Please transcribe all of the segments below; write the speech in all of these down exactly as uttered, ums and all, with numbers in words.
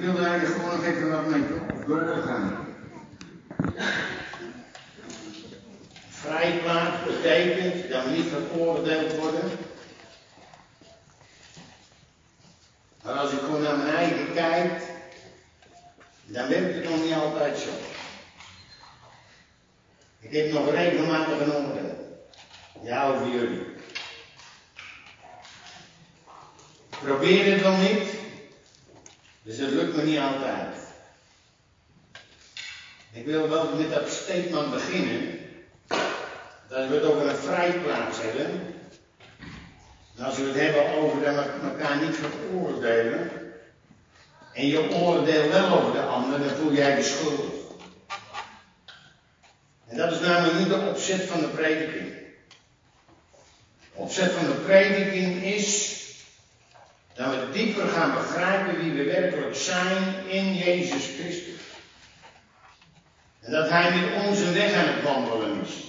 wil er eigenlijk gewoon nog even wat mee doorgaan. Vrijplaats betekent dat we niet veroordeeld worden. Maar als ik gewoon naar mijn eigen kijk, dan werkt het nog niet altijd zo. Ik heb nog regelmatig een oordeel. Ja, over jullie. Ik probeer het wel niet, dus het lukt me niet altijd. Ik wil wel met dat statement beginnen, dat we het over een vrijplaats hebben. En als we het hebben over dat we elkaar niet veroordelen, en je oordeelt wel over de ander, dan voel jij je schuldig. En dat is namelijk niet de opzet van de prediking. De opzet van de prediking is dat we dieper gaan begrijpen wie we werkelijk zijn in Jezus Christus. En dat Hij met ons een weg aan het wandelen is.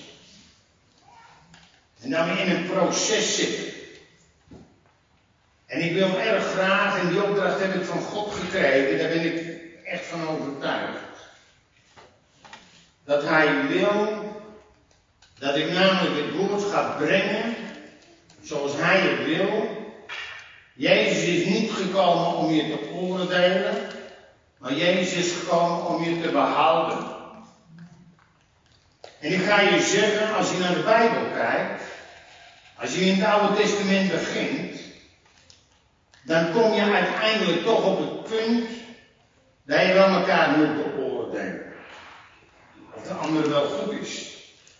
En dat we in een proces zitten. En ik wil erg graag, en die opdracht heb ik van God gekregen, daar ben ik echt van overtuigd. Dat Hij wil dat ik namelijk het woord ga brengen zoals Hij het wil. Jezus is niet gekomen om je te oordelen, maar Jezus is gekomen om je te behouden. En ik ga je zeggen, als je naar de Bijbel kijkt, als je in het Oude Testament begint, dan kom je uiteindelijk toch op het punt dat je wel elkaar moet beoordelen. Of de ander wel goed is.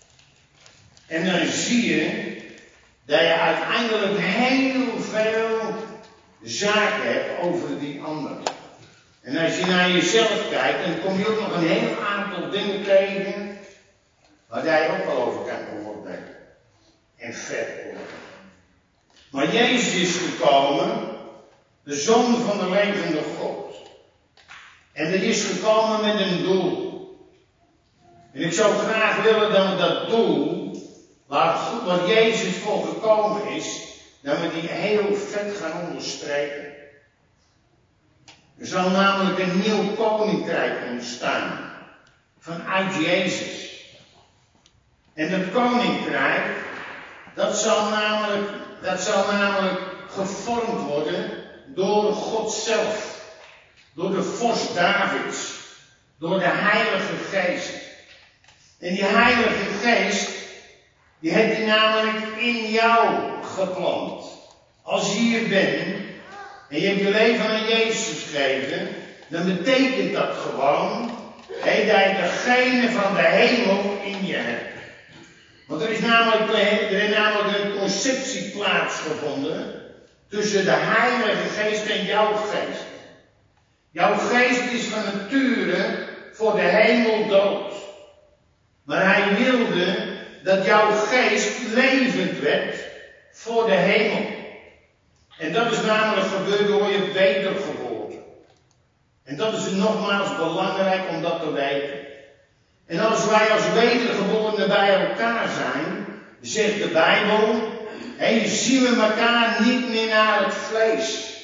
En dan zie je dat je uiteindelijk heel veel zaken hebt over die ander. En als je naar jezelf kijkt, dan kom je ook nog een heel aantal dingen tegen waar jij ook wel over kan oordelen. En veroordelen. Maar Jezus is gekomen, de Zoon van de levende God. En er is gekomen met een doel. En ik zou graag willen dat we dat doel, waar, waar Jezus voor gekomen is, dat we die heel vet gaan onderstrepen. Er zal namelijk een nieuw koninkrijk ontstaan. Vanuit Jezus. En dat koninkrijk, dat zal namelijk, dat zal namelijk gevormd worden door God zelf. Door de vorst Davids. Door de Heilige Geest. En die Heilige Geest, die heeft hij namelijk in jou geplant. Als je hier bent en je hebt je leven aan Jezus gegeven, dan betekent dat gewoon hey, dat je degene van de hemel in je hebt. Want er is namelijk, er is namelijk een conceptie plaatsgevonden tussen de Heilige Geest en jouw geest. Jouw geest is van nature voor de hemel dood. Maar hij wilde dat jouw geest levend werd voor de hemel. En dat is namelijk gebeurd door je wedergeboorte. En dat is nogmaals belangrijk om dat te weten. En als wij als wedergeborenen bij elkaar zijn, zegt de Bijbel, en zien we elkaar niet meer naar het vlees.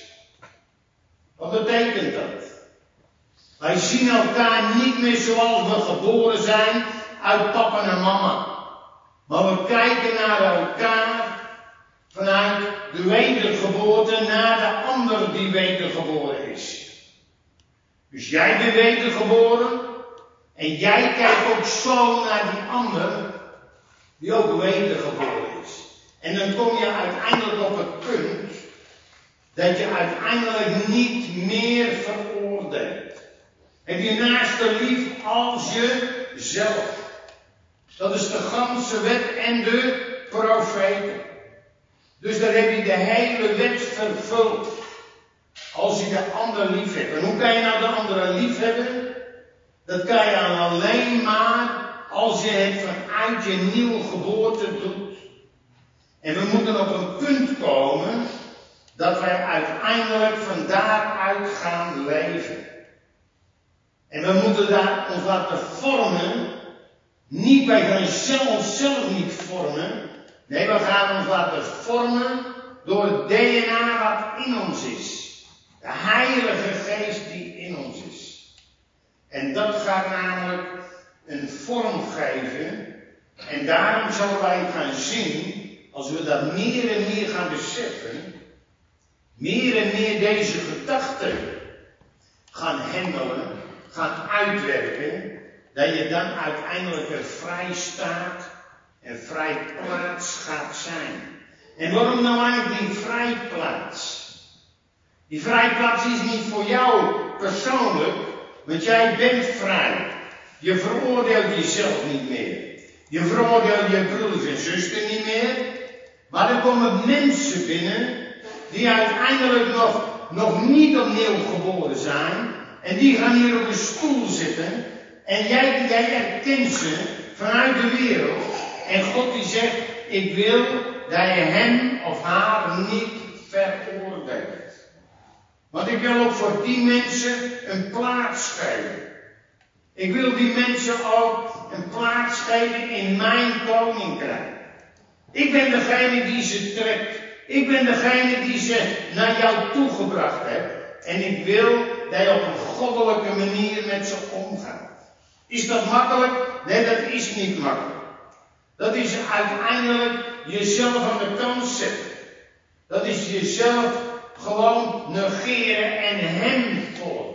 Wat betekent dat? Wij zien elkaar niet meer zoals we geboren zijn uit papa en mama. Maar we kijken naar elkaar vanuit de wedergeboorte naar de ander die wedergeboren is. Dus jij bent wedergeboren en jij kijkt ook zo naar die ander die ook wedergeboren is. En dan kom je uiteindelijk op het punt dat je uiteindelijk niet meer veroordeelt. Heb je naaste lief als jezelf. Dat is de ganse wet en de profeten. Dus daar heb je de hele wet vervuld. Als je de ander lief hebt. En hoe kan je nou de andere lief hebben? Dat kan je dan alleen maar als je het vanuit je nieuwe geboorte doet. En we moeten op een punt komen dat wij uiteindelijk van daaruit gaan leven. En we moeten daar ons laten vormen. Niet, wij gaan onszelf niet vormen. Nee, we gaan ons laten vormen door het D N A wat in ons is. De Heilige Geest die in ons En dat gaat namelijk een vorm geven. En daarom zullen wij gaan zien, als we dat meer en meer gaan beseffen, meer en meer deze gedachten gaan handelen, gaan uitwerken, dat je dan uiteindelijk er vrij staat en vrij plaats gaat zijn. En waarom nou eigenlijk die vrijplaats? Die vrijplaats is niet voor jou persoonlijk, want jij bent vrij. Je veroordeelt jezelf niet meer. Je veroordeelt je broers en zusters niet meer. Maar er komen mensen binnen die uiteindelijk nog, nog niet opnieuw geboren zijn. En die gaan hier op een stoel zitten. En jij, jij erkent ze vanuit de wereld. En God die zegt, ik wil dat je hem of haar niet veroordeelt. Want ik wil ook voor die mensen een plaats geven. Ik wil die mensen ook een plaats geven in mijn koninkrijk. Ik ben degene die ze trekt. Ik ben degene die ze naar jou toegebracht hebt. En ik wil dat je op een goddelijke manier met ze omgaat. Is dat makkelijk? Nee, dat is niet makkelijk. Dat is uiteindelijk jezelf aan de kant zetten. Dat is jezelf gewoon negeren en hem volgen.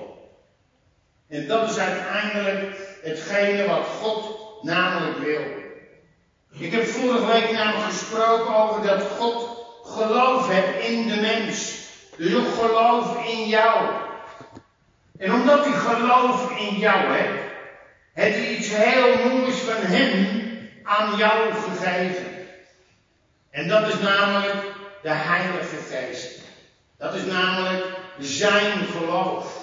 En dat is uiteindelijk hetgene wat God namelijk wil. Ik heb vorige week namelijk gesproken over dat God geloof heeft in de mens. Dus ook geloof in jou. En omdat hij geloof in jou heeft, heeft hij iets heel moois van hem aan jou gegeven. En dat is namelijk de Heilige Geest. Dat is namelijk zijn geloof.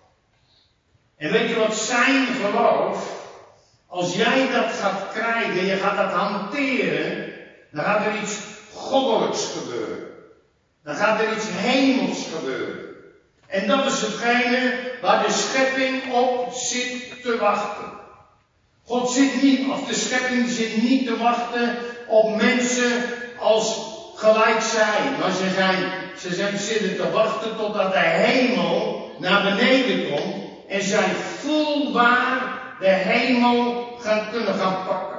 En weet je wat zijn geloof? Als jij dat gaat krijgen, je gaat dat hanteren, dan gaat er iets goddelijks gebeuren. Dan gaat er iets hemels gebeuren. En dat is hetgene waar de schepping op zit te wachten. God zit niet, of de schepping zit niet te wachten op mensen als gelijk zij. Maar ze, zijn, ze zijn zitten te wachten totdat de hemel naar beneden komt. En zij voelbaar de hemel gaan kunnen gaan pakken.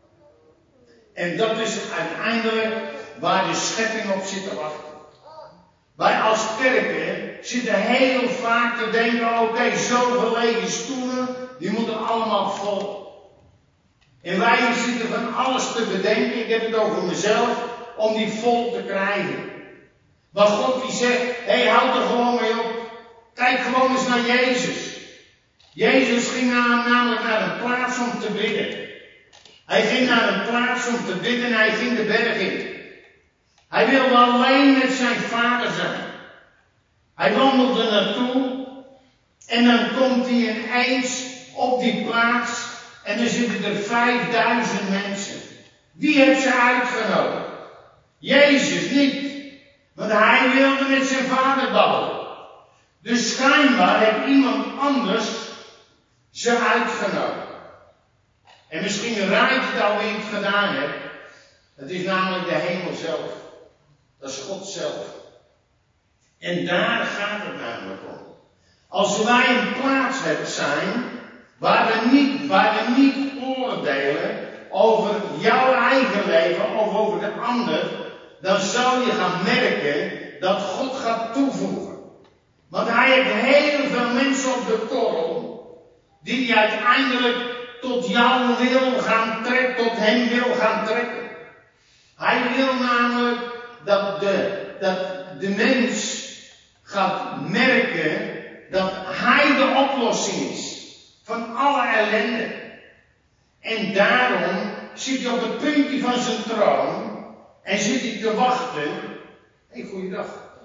En dat is uiteindelijk waar de schepping op zit te wachten. Wij als kerken zitten heel vaak te denken, oké, okay, zoveel lege stoelen, die moeten allemaal vol. En wij zitten van alles te bedenken, ik heb het over mezelf, om die vol te krijgen. Maar God die zegt, hé, hey, houd er gewoon mee op. Kijk gewoon eens naar Jezus. Jezus ging namelijk naar een plaats om te bidden. Hij ging naar een plaats om te bidden en hij ging de berg in. Hij wilde alleen met zijn vader zijn. Hij wandelde naartoe en dan komt hij ineens op die plaats en er zitten er vijfduizend mensen. Wie heeft ze uitgenodigd? Jezus niet. Want hij wilde met zijn vader babbelen. Dus schijnbaar heeft iemand anders ze uitgenodigd. En misschien raait het al wie het gedaan heeft. Het is namelijk de hemel zelf. Dat is God zelf. En daar gaat het namelijk om. Als wij een plaats hebben zijn, waar we niet, waar we niet oordelen over jouw eigen leven of over de ander, dan zal je gaan merken dat God gaat toevoegen. Want hij heeft heel veel mensen op de korrel, die hij uiteindelijk tot jou wil gaan trekken, tot hem wil gaan trekken. Hij wil namelijk dat de, dat de mens gaat merken dat hij de oplossing is van alle ellende. En daarom zit hij op het puntje van zijn troon en zit hij te wachten. Hé, hey, goeiedag.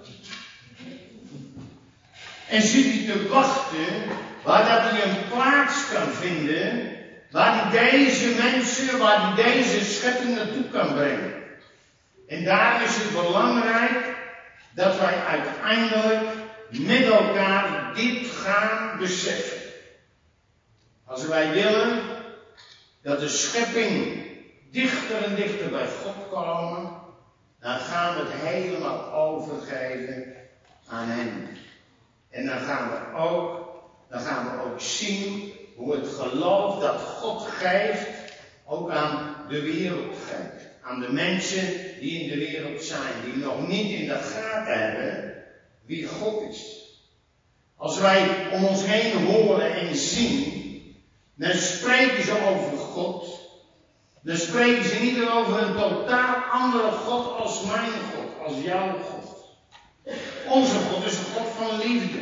En zit hij te wachten waar dat hij een plaats kan vinden waar hij deze mensen, waar hij deze schepping naartoe kan brengen. En daar is het belangrijk dat wij uiteindelijk met elkaar dit gaan beseffen. Als wij willen dat de schepping dichter en dichter bij God komen, dan gaan we het helemaal overgeven aan hem. En dan gaan we ook dan gaan we ook zien hoe het geloof dat God geeft, ook aan de wereld geeft. Aan de mensen die in de wereld zijn, die nog niet in de gaten hebben wie God is. Als wij om ons heen horen en zien, dan spreken ze over God. Dan spreken ze niet over een totaal andere God als mijn God, als jouw God. Onze God is een God van liefde.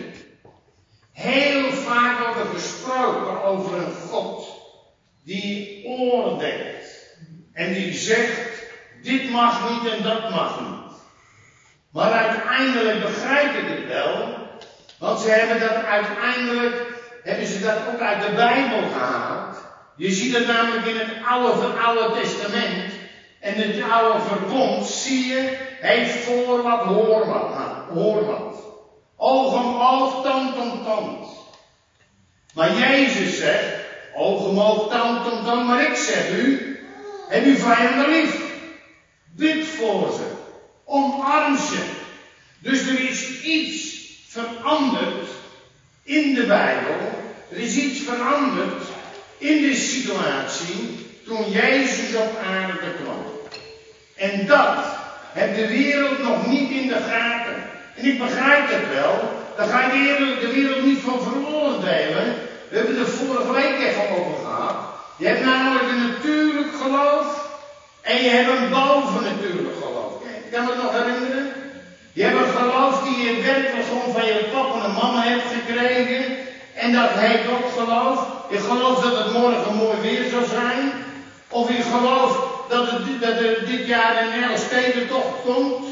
Heel vaak wordt er gesproken over een God die oordeelt. En die zegt, dit mag niet en dat mag niet. Maar uiteindelijk begrijp ik het wel. Want ze hebben dat uiteindelijk, hebben ze dat ook uit de Bijbel gehaald. Je ziet het namelijk in het Oude, Oude Testament. En het Oude Verbond, zie je, heeft voor wat, hoor wat. Hoor wat. Oog om oog, tand om tand. Maar Jezus zegt, oog om oog, tand om tand. Maar ik zeg u, heb uw vijanden lief. Bid voor ze. Omarm ze. Dus er is iets veranderd in de Bijbel. Er is iets veranderd in de situatie toen Jezus op aarde kwam. En dat heeft de wereld nog niet in de gaten. En ik begrijp het wel. Daar ga je de wereld, de wereld niet van veroordelen. We hebben het er vorige week even over gehad. Je hebt namelijk een natuurlijk geloof. En je hebt een bovennatuurlijk geloof. Kan je me het nog herinneren? Je hebt een geloof die je werkelijk gewoon van je papa en mama hebt gekregen. En dat heet ook geloof. Je gelooft dat het morgen mooi weer zal zijn. Of je gelooft dat, het, dat er dit jaar een Elfstedentocht komt.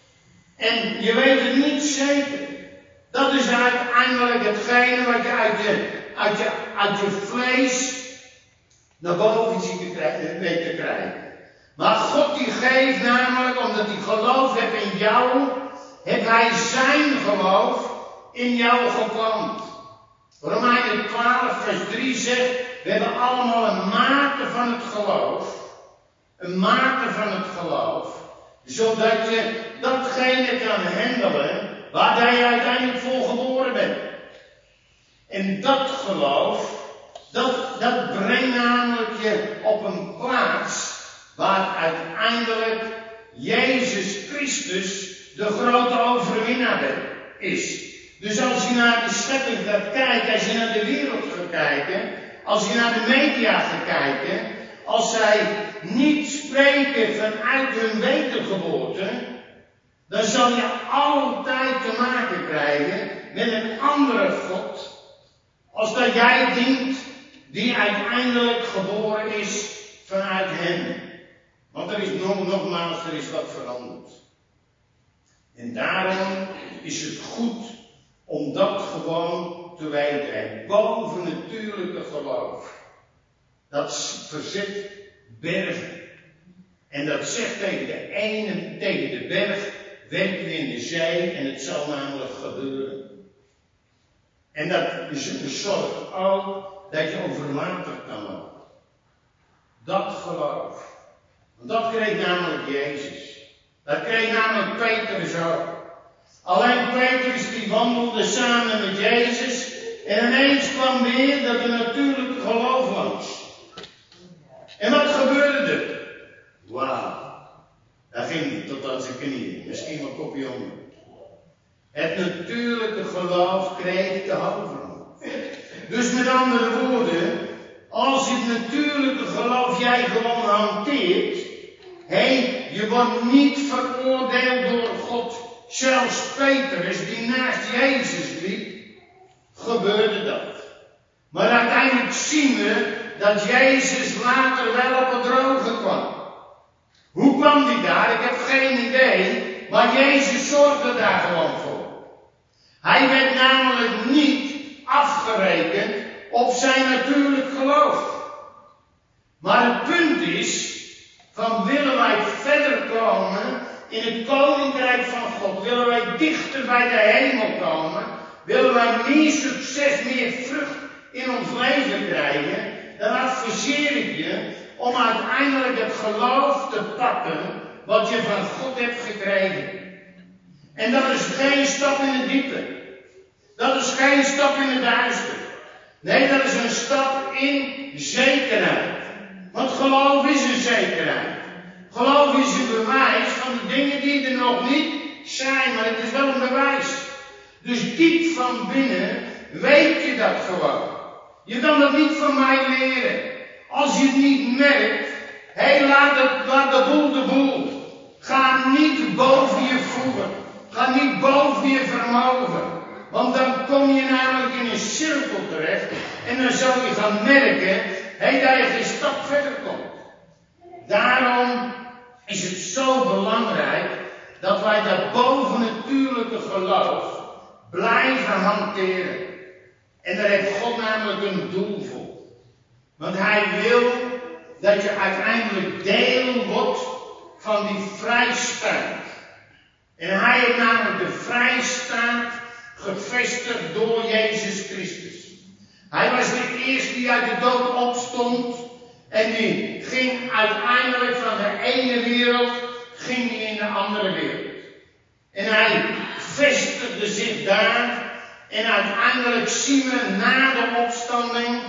En je weet het niet zeker. Dat is uiteindelijk hetgene wat je uit je, uit je, uit je vlees naar boven ziet te krijgen, weet te krijgen. Maar God die geeft namelijk, omdat hij geloof heeft in jou, heeft hij zijn geloof in jou geplant. Romeinen twaalf vers drie zegt, we hebben allemaal een mate van het geloof. Een mate van het geloof. Zodat je datgene kan handelen waar je uiteindelijk voor geboren bent. En dat geloof, dat, dat brengt namelijk je op een plaats waar uiteindelijk Jezus Christus de grote overwinnaar is. Dus als je naar de schepping gaat kijken, als je naar de wereld gaat kijken, als je naar de media gaat kijken, als zij niet spreken vanuit hun wedergeboorte, dan zal je altijd te maken krijgen met een andere God, als dat jij dient, die uiteindelijk geboren is vanuit hem. Want er is nog, nogmaals, er is wat veranderd. En daarom is het goed om dat gewoon te weten. Het bovennatuurlijke geloof. Dat verzet bergen. En dat zegt tegen de ene, tegen de berg, werk nu in de zee en het zal namelijk gebeuren. En dat zorgt ook dat je over water kan lopen. Dat geloof. Want dat kreeg namelijk Jezus. Dat kreeg namelijk Petrus ook. Alleen Petrus die wandelde samen met Jezus. En ineens kwam weer dat er natuurlijke geloof langs. En wat gebeurde er? Wauw. Daar ging hij tot aan zijn knieën. Misschien wel een kopje onder. Het natuurlijke geloof kreeg de overhand. Dus met andere woorden, als het natuurlijke geloof jij gewoon hanteert, hé, hey, je wordt niet veroordeeld door God. Zelfs Petrus, die naast Jezus liep, gebeurde dat. Maar uiteindelijk zien we dat Jezus later wel op het droge kwam. Hoe kwam die daar? Ik heb geen idee. Maar Jezus zorgde daar gewoon voor. Hij werd namelijk niet afgerekend op zijn natuurlijk geloof. Maar het punt is, van willen wij verder komen in het koninkrijk van God, willen wij dichter bij de hemel komen, willen wij meer succes, meer vrucht in ons leven krijgen, dan adviseer ik je om uiteindelijk het geloof te pakken wat je van God hebt gekregen. En dat is geen stap in het diepe. Dat is geen stap in het duister. zekerheid. Want geloof is een zekerheid. Geloof is een bewijs van de dingen die er nog niet zijn, maar het is wel een bewijs. Dus diep van binnen weet je dat gewoon. Je kan dat niet van mij leren. Als je het niet merkt, hé, laat, het, laat de boel de boel. Ga niet boven je voegen. Ga niet boven je vermogen. Want dan kom je namelijk in een cirkel terecht. En dan zal je gaan merken, hé, dat je geen stap verder komt. Daarom is het zo belangrijk dat wij dat bovennatuurlijke geloof blijven hanteren. En daar heeft God namelijk een doel voor. Want hij wil dat je uiteindelijk deel wordt van die vrijstaat. En hij heeft namelijk de vrijstaat gevestigd door Jezus Christus. Hij was de eerste die uit de dood opstond. En die ging uiteindelijk van de ene wereld, ging die in de andere wereld. En hij vestigde zich daar. En uiteindelijk zien we na de opstanding,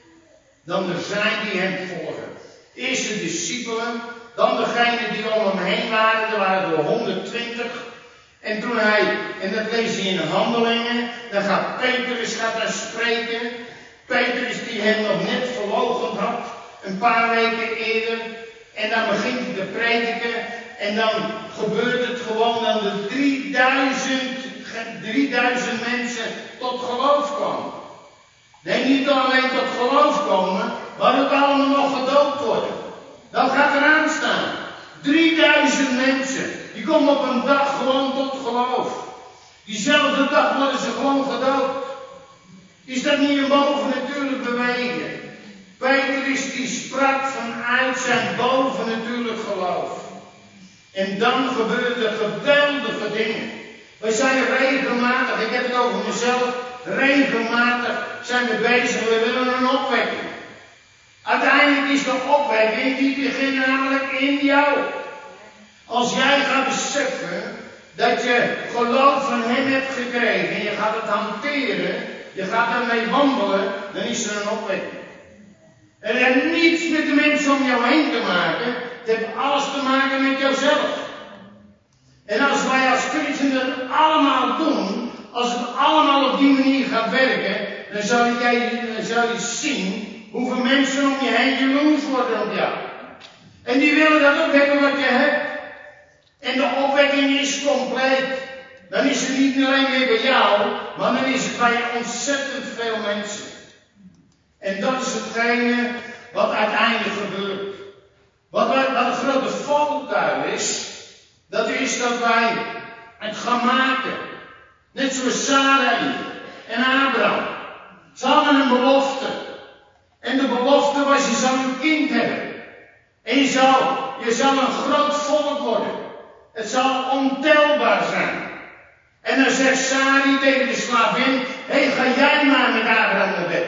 dan er zijn die hem volgen. Eerst de discipelen, dan degenen die om hem heen waren, er waren er honderdtwintig. En toen hij, en dat lees je in de Handelingen, dan gaat Petrus gaat daar spreken. Petrus die hem nog net verloochend had, een paar weken eerder. En dan begint hij te prediken. En dan gebeurt het gewoon dat er drieduizend, drieduizend mensen tot geloof komen. Nee, niet alleen tot geloof komen, maar ook allemaal nog gedoopt worden. Dat gaat eraan staan. drieduizend mensen, die komen op een dag gewoon tot geloof. Diezelfde dag worden ze gewoon gedoopt. Is dat niet een bovennatuurlijk bewegen? Petrus die sprak vanuit zijn bovennatuurlijk geloof. En dan gebeuren er geweldige dingen. We zijn regelmatig, ik heb het over mezelf, regelmatig zijn we bezig, we willen een opwekking. Uiteindelijk is de opwekking, die begint namelijk in jou. Als jij gaat beseffen dat je geloof van hem hebt gekregen en je gaat het hanteren, je gaat ermee wandelen, dan is er een opwekking. Het heeft niets met de mensen om jou heen te maken, het heeft alles te maken met jouzelf. En als wij als christenen dat allemaal doen, als het allemaal op die manier gaat werken, dan zal jij dan zal je zien hoeveel mensen om je heen jaloers worden op jou. En die willen dat ook hebben wat je hebt. En de opwekking is compleet. Dan is het niet alleen weer bij jou, maar dan is het bij ontzettend veel mensen. En dat is hetgene wat uiteindelijk gebeurt. Wat, wij, wat een grote valkuil is, dat is dat wij het gaan maken. Net zoals Sarai en Abraham. Ze hadden een belofte. En de belofte was, je zal een kind hebben. En je zal, je zal een groot volk worden. Het zal ontelbaar zijn. En dan zegt Sarai tegen de slavin, hé, hey, ga jij maar met Abraham naar bed.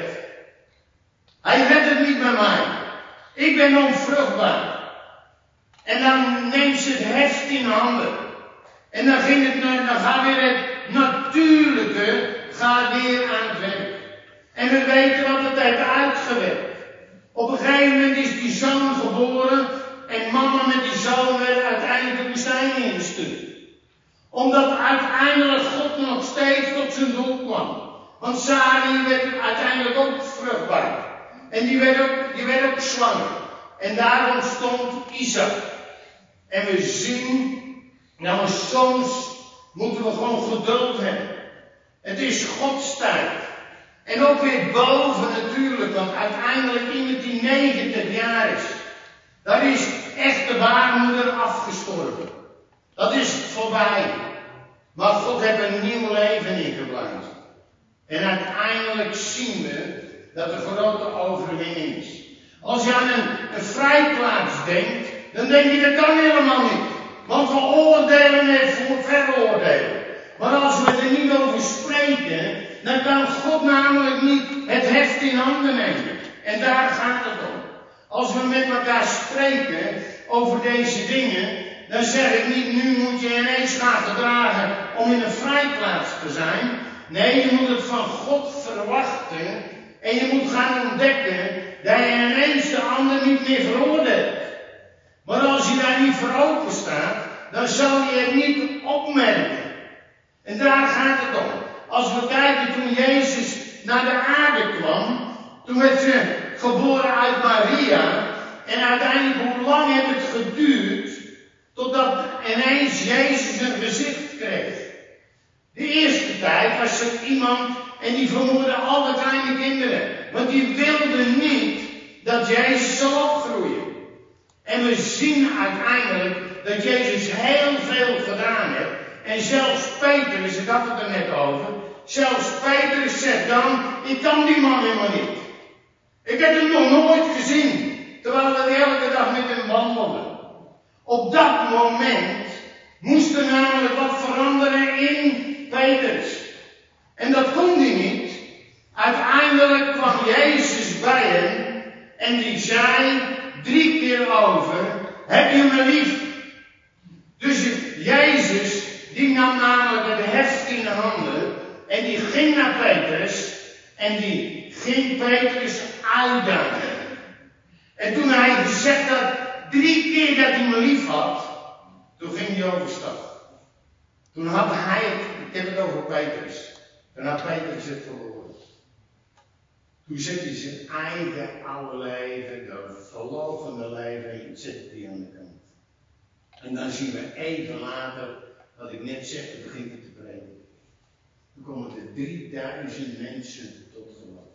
Hij redt het niet met mij. Ik ben onvruchtbaar. En dan neemt ze het heft in handen. En dan, ging het, dan gaat weer het natuurlijke gaat weer aan het werk. En we weten wat het heeft uitgewerkt. Op een gegeven moment is die zoon geboren. En mama met die zoon werd uiteindelijk de woestijn ingestuurd. Omdat uiteindelijk God nog steeds tot zijn doel kwam. Want Sarai werd uiteindelijk ook vruchtbaar. En die werd ook, die werd ook zwanger. En daar ontstond Isaac. En we zien, nou soms moeten we gewoon geduld hebben. Het is Gods tijd. En ook weer boven natuurlijk, want uiteindelijk iemand die negentig jaar is. Daar is echt de baarmoeder afgestorven. Dat is voorbij. Maar God heeft een nieuw leven ingeblazen. En uiteindelijk zien we dat er grote overwinning is. Als je aan een, een vrijplaats denkt, dan denk je dat kan helemaal niet. Want we oordelen het voor veroordelen. Maar als we er niet over spreken, dan kan God namelijk niet het heft in handen nemen. En daar gaat het om. Als we met elkaar spreken over deze dingen, dan zeg ik niet, nu moet je ineens gaan gedragen om in een vrijplaats te zijn. Nee, je moet het van God verwachten En je moet gaan ontdekken dat je ineens de ander niet meer veroordeelt. Maar als je daar niet voor open staat, dan zal je het niet opmerken. En daar gaat het om. Als we kijken toen Jezus naar de aarde kwam, toen werd ze geboren uit Maria. En uiteindelijk, hoe lang heeft het geduurd, totdat ineens Jezus een gezicht kreeg. De eerste tijd was er iemand en die vermoordde alle kleine kinderen. Want die wilde niet dat Jezus zou opgroeien. En we zien uiteindelijk dat Jezus heel veel gedaan heeft. En zelfs Petrus, ik had het er net over. Zelfs Petrus zegt dan, ik kan die man helemaal niet. Ik heb hem nog nooit gezien. Terwijl we elke dag met hem wandelden. Op dat moment moest er namelijk wat veranderen in Petrus. En dat kon hij niet. Uiteindelijk kwam Jezus bij hem en die zei drie keer over, heb je me lief? Dus Jezus, die nam namelijk het heft in de handen en die ging naar Petrus en die ging Petrus uitdagen. En toen hij gezegd had, drie keer dat hij me lief had, toen ging hij overstap. Toen had hij het, ik heb het over Petrus, toen had Petrus het verloren. Toen zet hij zijn eigen oude leven, dat verlogende leven, zet hij aan de kant. En dan zien we even later, wat ik net zeg, toen begint hij te prediken. Toen komen er drieduizend mensen tot geloof.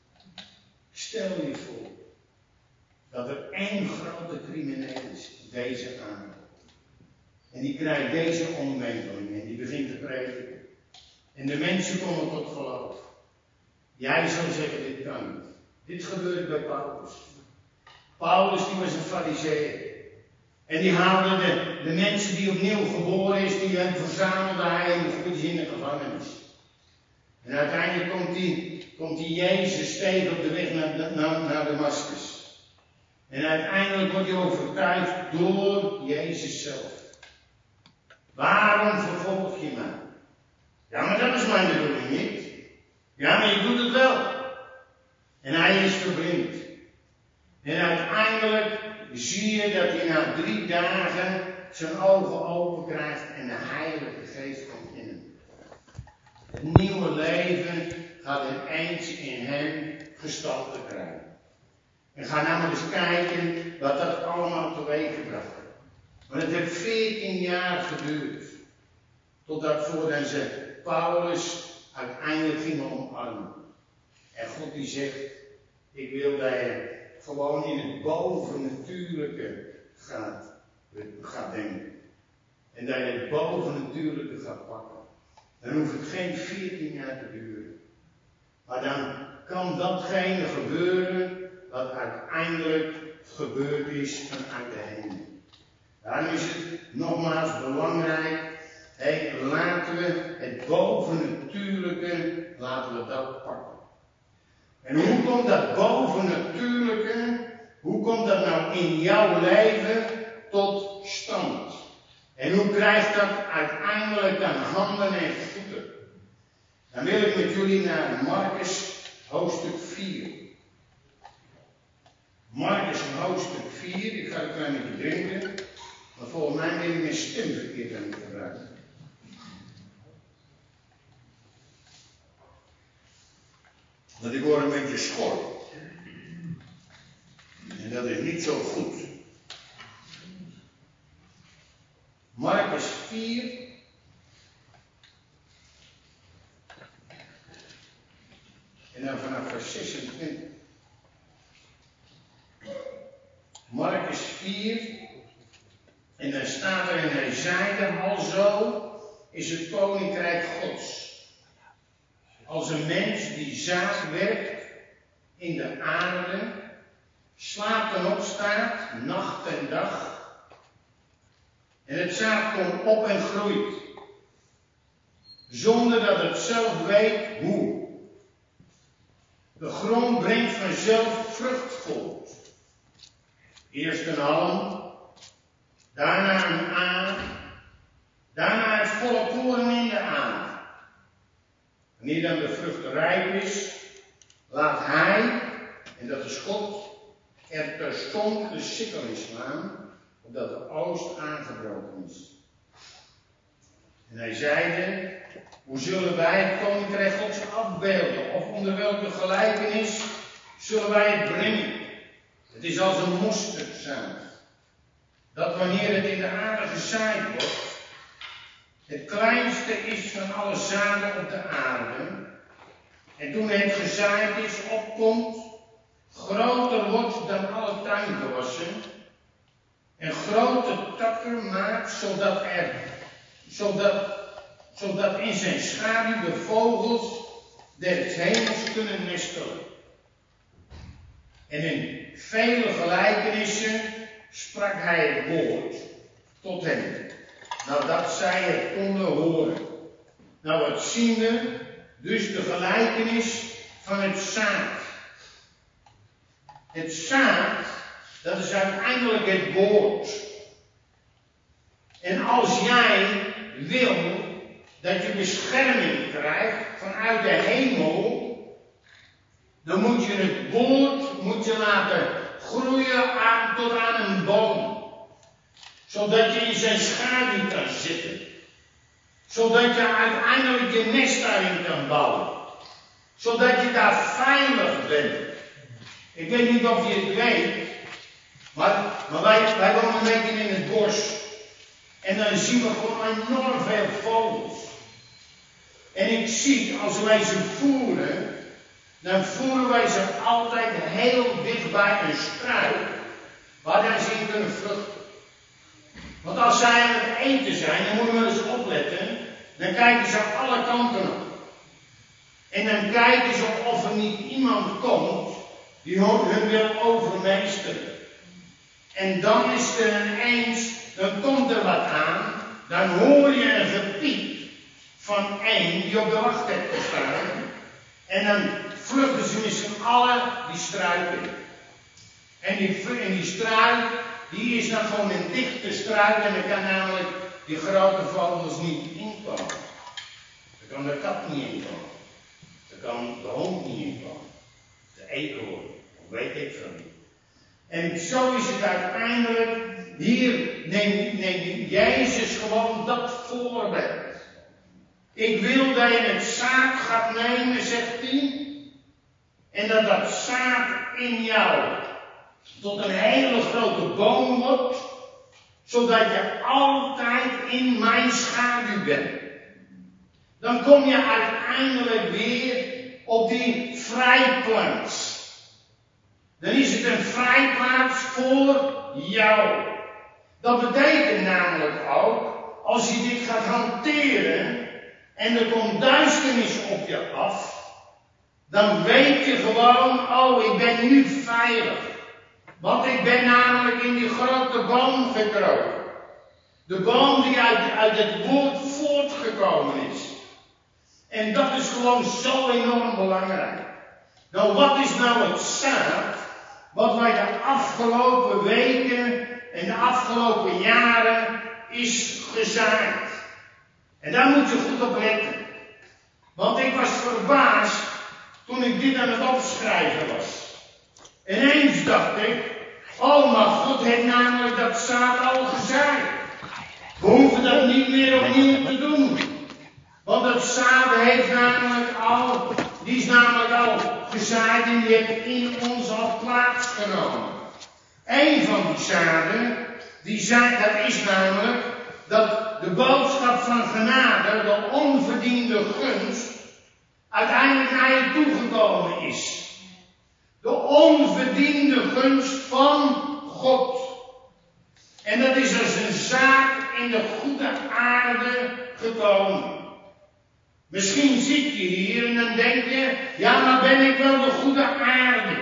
Stel je voor dat er één grote crimineel is, deze aan. En die krijgt deze omwenteling en die begint te prediken. En de mensen komen tot geloof. Jij zou zeggen, dit kan niet. Dit gebeurde bij Paulus. Paulus die was een farizeeër. En die haalde de, de mensen die opnieuw geboren is, die hem verzamelde hij en gooide ze in de gevangenis. En uiteindelijk komt die, komt die Jezus tegen op de weg naar, naar, naar Damascus. En uiteindelijk wordt hij overtuigd door Jezus zelf. Waarom vervolg je mij? Ja, maar dat is mijn bedoeling niet. Ja, maar je doet het wel. En hij is verblind. En uiteindelijk zie je dat hij na drie dagen zijn ogen open krijgt en de Heilige Geest komt in hem. Het nieuwe leven gaat ineens in hem gestalte krijgen. En ga nou maar eens kijken wat dat allemaal teweeggebracht heeft. Maar het heeft veertien jaar geduurd. Totdat voordat ze Paulus uiteindelijk gingen omarmen. En God die zegt, ik wil dat je gewoon in het bovennatuurlijke gaat, gaat denken. En dat je het bovennatuurlijke gaat pakken. Dan hoeft het geen veertien jaar te duren. Maar dan kan datgene gebeuren wat uiteindelijk gebeurd is vanuit de hemel. Daarom is het nogmaals belangrijk, hey, laten we het bovennatuurlijke, laten we dat pakken. En hoe komt dat bovennatuurlijke, hoe komt dat nou in jouw leven tot stand? En hoe krijgt dat uiteindelijk dan handen en voeten? Dan wil ik met jullie naar Marcus hoofdstuk vier. Marcus hoofdstuk vier, ik ga het een klein beetje drinken, maar volgens mij ben ik mijn stem verkeerd aan het gebruiken. Want ik word een beetje schor. En dat is niet zo goed. Marcus vier. En dan vanaf vers zesentwintig. Marcus vier. En dan staat er, en hij zeide, alzo is het koninkrijk Gods. Als een mens die zaad werkt in de aarde, slaapt en opstaat, nacht en dag. En het zaad komt op en groeit. Zonder dat het zelf weet hoe. De grond brengt vanzelf vrucht voort. Eerst een halm, daarna een aar, daarna het volle koren in de aar. Wanneer dan de vrucht rijp is, laat hij, en dat is God, er terstond de sikkel in slaan, opdat de oost aangebroken is. En hij zeide, hoe zullen wij het koninkrijk Gods afbeelden, of onder welke gelijkenis zullen wij het brengen? Het is als een mosterdzaad, dat wanneer het in de aarde gezaaid wordt, het kleinste is van alle zaden op de aarde, en toen het gezaaid is, opkomt, groter wordt dan alle tuingewassen, en grote takken maakt, zodat er, zodat, zodat in zijn schaduw de vogels der hemels kunnen nestelen. En in vele gelijkenissen sprak hij het woord tot hen, nadat zij het konden horen. Nou, wat zien we? Dus de gelijkenis van het zaad. Het zaad, dat is uiteindelijk het woord. En als jij wil dat je bescherming krijgt vanuit de hemel, dan moet je het woord moet je laten groeien aan, tot aan een boom. Zodat je in zijn schaduw kan zitten. Zodat je uiteindelijk je nest daarin kan bouwen. Zodat je daar veilig bent. Ik weet niet of je het weet, maar, maar wij, wij wonen een beetje in het bos. En dan zien we gewoon enorm veel vogels. En ik zie, als wij ze voeren, dan voeren wij ze altijd heel dicht bij een struik, waar ze in kunnen vluchten. Want als zij aan het eten zijn, dan moeten we eens opletten, dan kijken ze alle kanten op. En dan kijken ze of er niet iemand komt die hun wil overmeesteren. En dan is er ineens, dan komt er wat aan, dan hoor je een gepiep van één die op de wacht heeft gestaan. En dan vluchten ze met z'n allen die struik in. En die, en die struik, die is dan gewoon een dichte struik en er kan namelijk die grote vogels niet inkomen. Daar kan de kat niet inkomen. Daar kan de hond niet inkomen. De eekhoorn, of weet ik veel niet. En zo is het uiteindelijk, hier neemt neem Jezus gewoon dat voorbeeld. Ik wil dat je het zaad gaat nemen, zegt hij. En dat dat zaad in jou tot een hele grote boom wordt. Zodat je altijd in mijn schaduw bent. Dan kom je uiteindelijk weer op die vrijplaats. Dan is het een vrijplaats voor jou. Dat betekent namelijk ook, als je dit gaat hanteren en er komt duisternis op je af, dan weet je gewoon, oh, ik ben nu veilig. Want ik ben namelijk in die grote boom gekropen. De boom die uit, uit het woord voortgekomen is. En dat is gewoon zo enorm belangrijk. Nou, wat is nou het zaad wat wij de afgelopen weken en de afgelopen jaren is gezaaid? En daar moet je goed op letten. Want ik was verbaasd toen ik dit aan het opschrijven was. Ineens dacht ik, oh maar God heeft namelijk dat zaad al gezaaid. We hoeven dat niet meer opnieuw te doen. Want dat zaad heeft namelijk al, die is namelijk al gezaaid en die heeft in ons al plaatsgenomen. Eén van die zaden, die zaad, dat is namelijk dat de boodschap van genade, de onverdiende gunst, uiteindelijk naar je toegekomen is. De onverdiende gunst van God. En dat is als een zaad in de goede aarde gekomen. Misschien zit je hier en dan denk je, ja, maar ben ik wel de goede aarde?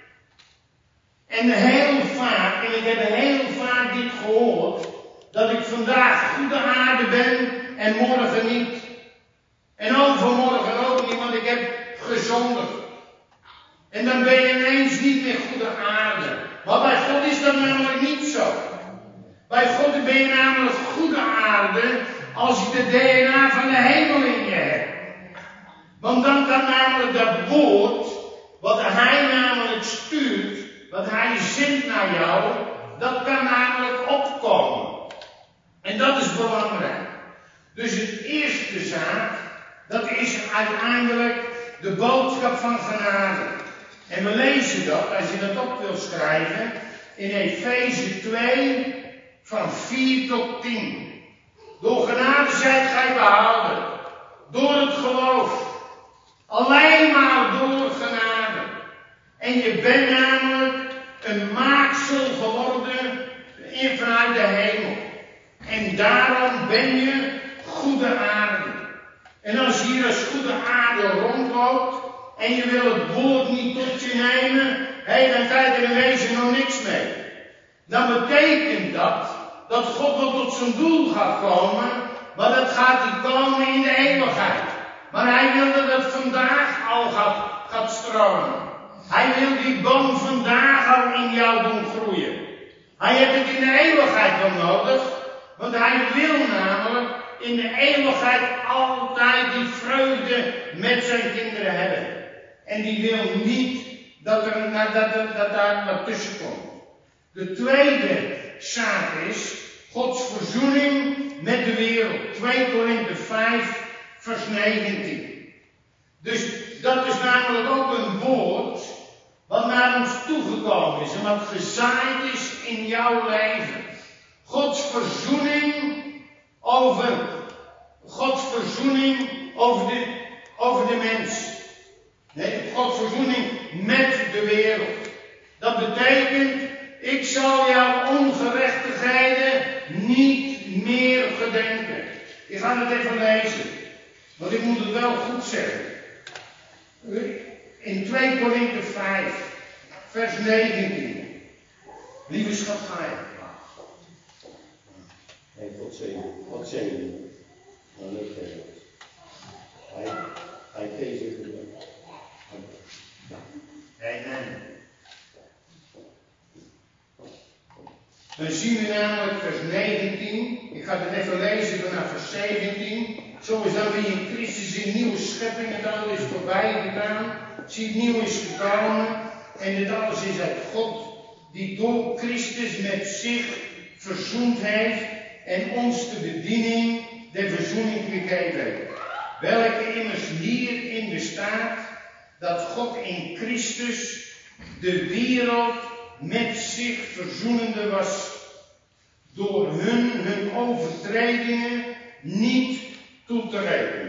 En heel vaak, en ik heb heel vaak dit gehoord, dat ik vandaag goede aarde ben en morgen niet. En overmorgen ook niet, want ik heb gezondigd. En dan ben je ineens niet meer goede aarde. Maar bij God is dat namelijk niet zo. Bij God ben je namelijk goede aarde als je de D N A van de hemel in je hebt. Want dan kan namelijk dat woord, van jou, dat kan namelijk opkomen. En dat is belangrijk. Dus het eerste zaak, dat is uiteindelijk de boodschap van genade. En we lezen dat, als je dat op wil schrijven, in Efeze twee, van vier tot tien. Door genade zijt gij behouden, door het geloof. Alleen maar door genade. En je bent namelijk een maaksel geworden in vanuit de hemel. En daarom ben je goede aarde. En als je hier als goede aarde rondloopt en je wil het woord niet tot je nemen, hé, dan krijg je er in wezen nog niks mee. Dan betekent dat dat God wel tot zijn doel gaat komen, maar dat gaat niet komen in de eeuwigheid. Maar hij wil dat het vandaag al gaat, gaat stromen. Hij wil die boom vandaag al in jou doen groeien. Hij heeft het in de eeuwigheid wel nodig, want hij wil namelijk in de eeuwigheid altijd die vreugde met zijn kinderen hebben. En die wil niet dat, er, dat, dat, dat daar wat tussen komt. De tweede zaak is Gods verzoening met de wereld. twee Korinthe vijf, vers negentien. Dus dat is namelijk ook een woord wat naar ons toegekomen is en wat gezaaid is in jouw leven. Gods verzoening over, Gods verzoening over de, over de mens. Nee, Gods verzoening met de wereld. Dat betekent, ik zal jouw ongerechtigheden niet meer gedenken. Ik ga het even lezen, want ik moet het wel goed zeggen. In twee Korinthe vijf, vers negentien. Lieve schat, ga je. Nee, tot zegen. Tot zegen. Dan lukt het. Hij, hij deze gebeurt. Amen. Dan zien we namelijk vers negentien. Ik ga het even lezen vanaf vers zeventien. Zo is dan wie in Christus een nieuwe schepping. Het al is voorbij gegaan. Zie, het nieuw is gekomen. En dit alles is uit God, die door Christus met zich verzoend heeft en ons de bediening der verzoening gegeven heeft. Welke immers hierin bestaat dat God in Christus de wereld met zich verzoenende was, door hun hun overtredingen niet toe te rekenen.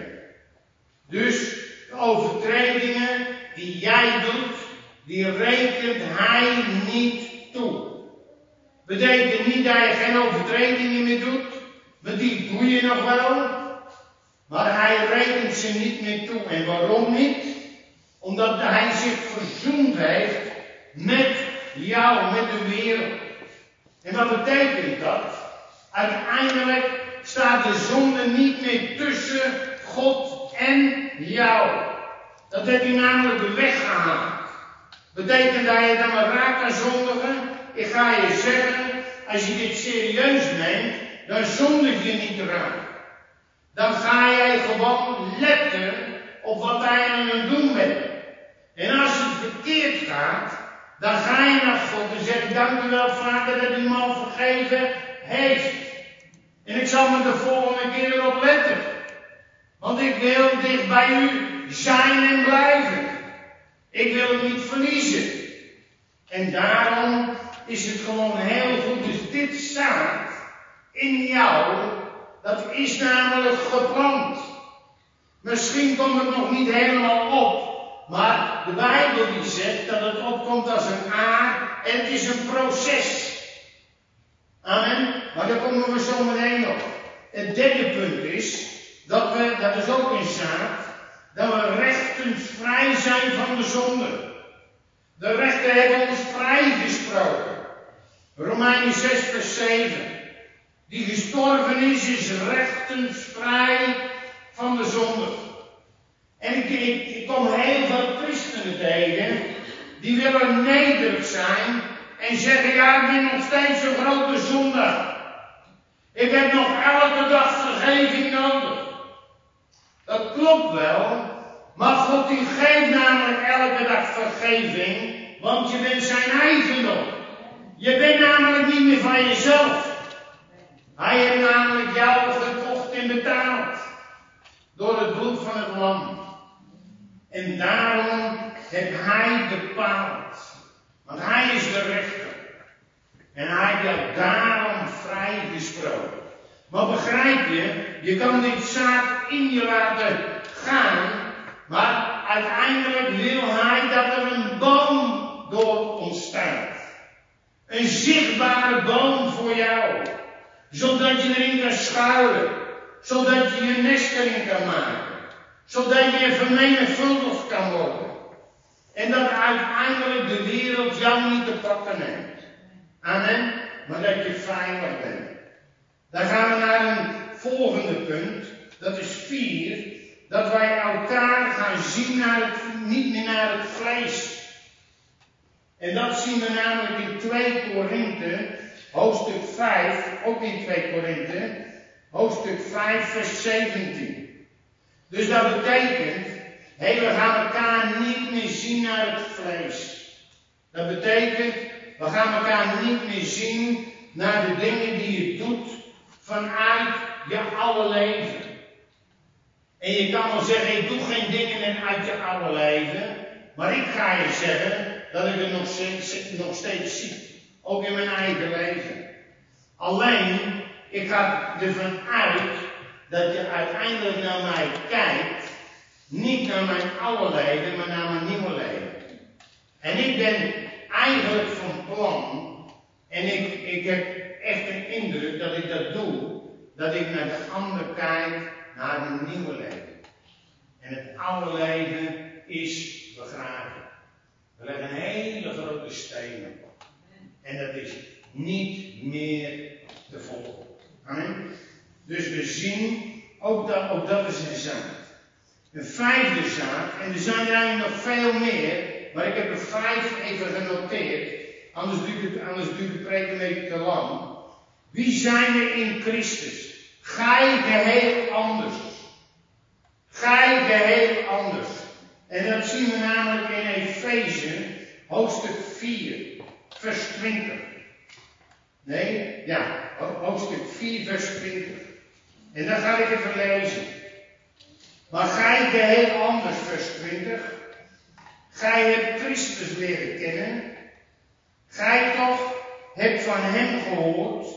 Dus de overtredingen die jij doet, die rekent hij niet toe. Betekent niet dat je geen overtredingen meer doet, maar die doe je nog wel, maar hij rekent ze niet meer toe. En waarom niet? Omdat hij zich verzoend heeft met jou, met de wereld. En wat betekent dat? Uiteindelijk staat de zonde niet meer tussen God en jou. Dat heeft hij namelijk weggehaald. Betekent dat je dan maar raakt aan zondigen? Ik ga je zeggen, als je dit serieus neemt, dan zondig je niet eraan. Dan ga jij gewoon letten op wat hij aan het doen bent. En als het verkeerd gaat, dan ga je naar God en zeg, dank u wel, Vader, dat u me al vergeven heeft. En ik zal me de volgende keer erop letten. Want ik wil dicht bij u zijn en blijven. Ik wil het niet verliezen. En daarom is het gewoon heel goed. Dus dit zaad in jou, dat is namelijk geplant. Misschien komt het nog niet helemaal op. Maar de Bijbel die zegt dat het opkomt als een aar. En het is een proces. Amen. Maar daar komen we zo meteen op. Het derde punt is, dat we, dat is ook een zaak, dat we rechtens vrij zijn van de zonde. De rechter heeft ons vrijgesproken. Romeinen zes vers zeven. Die gestorven is, is rechtens vrij van de zonde. En ik, ik, ik kom heel veel christenen tegen, die willen nederig zijn en zeggen, ja, ik ben nog steeds een grote zondaar. Ik heb nog elke dag vergeving nodig. Dat klopt wel, maar God die geeft namelijk elke dag vergeving, want je bent zijn eigendom. Je bent namelijk niet meer van jezelf. Hij heeft namelijk jou gekocht en betaald. Door het bloed van het lam. En daarom heeft hij bepaald. Want hij is de rechter. En hij heeft jou daarom vrijgesproken. Maar begrijp je, je kan dit zaad in je laten gaan. Maar uiteindelijk wil hij dat er een boom door ontstaat. Een zichtbare boom voor jou. Zodat je erin kan schuilen. Zodat je je nest erin kan maken. Zodat je vermenigvuldigd kan worden. En dat uiteindelijk de wereld jou niet te pakken neemt. Amen. Maar dat je veilig bent. Dan gaan we naar een volgende punt. Dat is vier. Dat wij elkaar gaan zien naar het, niet meer naar het vlees. En dat zien we namelijk in twee Korinthe, hoofdstuk vijf, ook in twee Korinthe, hoofdstuk vijf, vers zeventien. Dus dat betekent, hé, we gaan elkaar niet meer zien naar het vlees. Dat betekent, we gaan elkaar niet meer zien naar de dingen die je doet vanuit je oude leven. En je kan wel zeggen, ik doe geen dingen uit je oude leven, maar ik ga je zeggen dat ik het nog steeds, nog steeds zie. Ook in mijn eigen leven. Alleen, ik ga ervan uit dat je uiteindelijk naar mij kijkt, niet naar mijn oude leven, maar naar mijn nieuwe leven. En ik ben eigenlijk van plan, en ik, ik heb echt een indruk dat ik dat doe, dat ik naar de ander kijk, naar een nieuwe leven. En het oude leven is begraven. We leggen een hele grote steen op. En dat is niet meer te volgen. Amen. Dus we zien, ook dat, ook dat is een zaak. Een vijfde zaak, en er zijn er eigenlijk nog veel meer, maar ik heb er vijf even genoteerd. Anders duurt het, anders duurt de preek een beetje te lang. Wie zijn we in Christus? Gij geheel anders. Gij geheel anders. En dat zien we namelijk in Efeze, hoofdstuk vier, vers twintig. Nee, ja, hoofdstuk vier, vers twintig. En dan ga ik even lezen. Maar gij geheel anders, vers twintig. Gij hebt Christus leren kennen. Gij toch hebt van hem gehoord.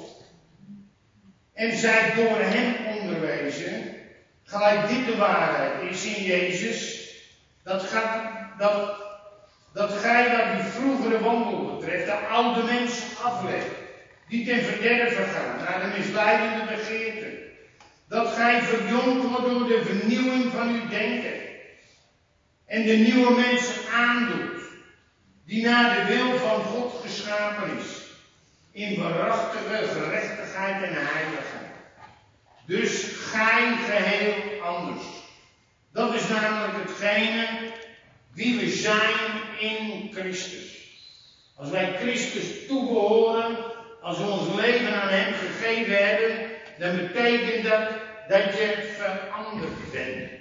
En zijt door hem onderwezen. Gelijk dit de waarheid is in Jezus. Dat, gaat, dat, dat gij dat die vroegere wandel betreft, de oude mens aflegt. Die ten verderven gaat, naar de misleidende begeerte. Dat gij verjongd wordt door de vernieuwing van uw denken. En de nieuwe mensen aandoet. Die naar de wil van God geschapen is. In waarachtige gerechtigheid en heiligheid. Dus gij geheel anders. Dat is namelijk hetgene wie we zijn in Christus. Als wij Christus toebehoren, als we ons leven aan hem gegeven hebben, dan betekent dat dat je veranderd bent.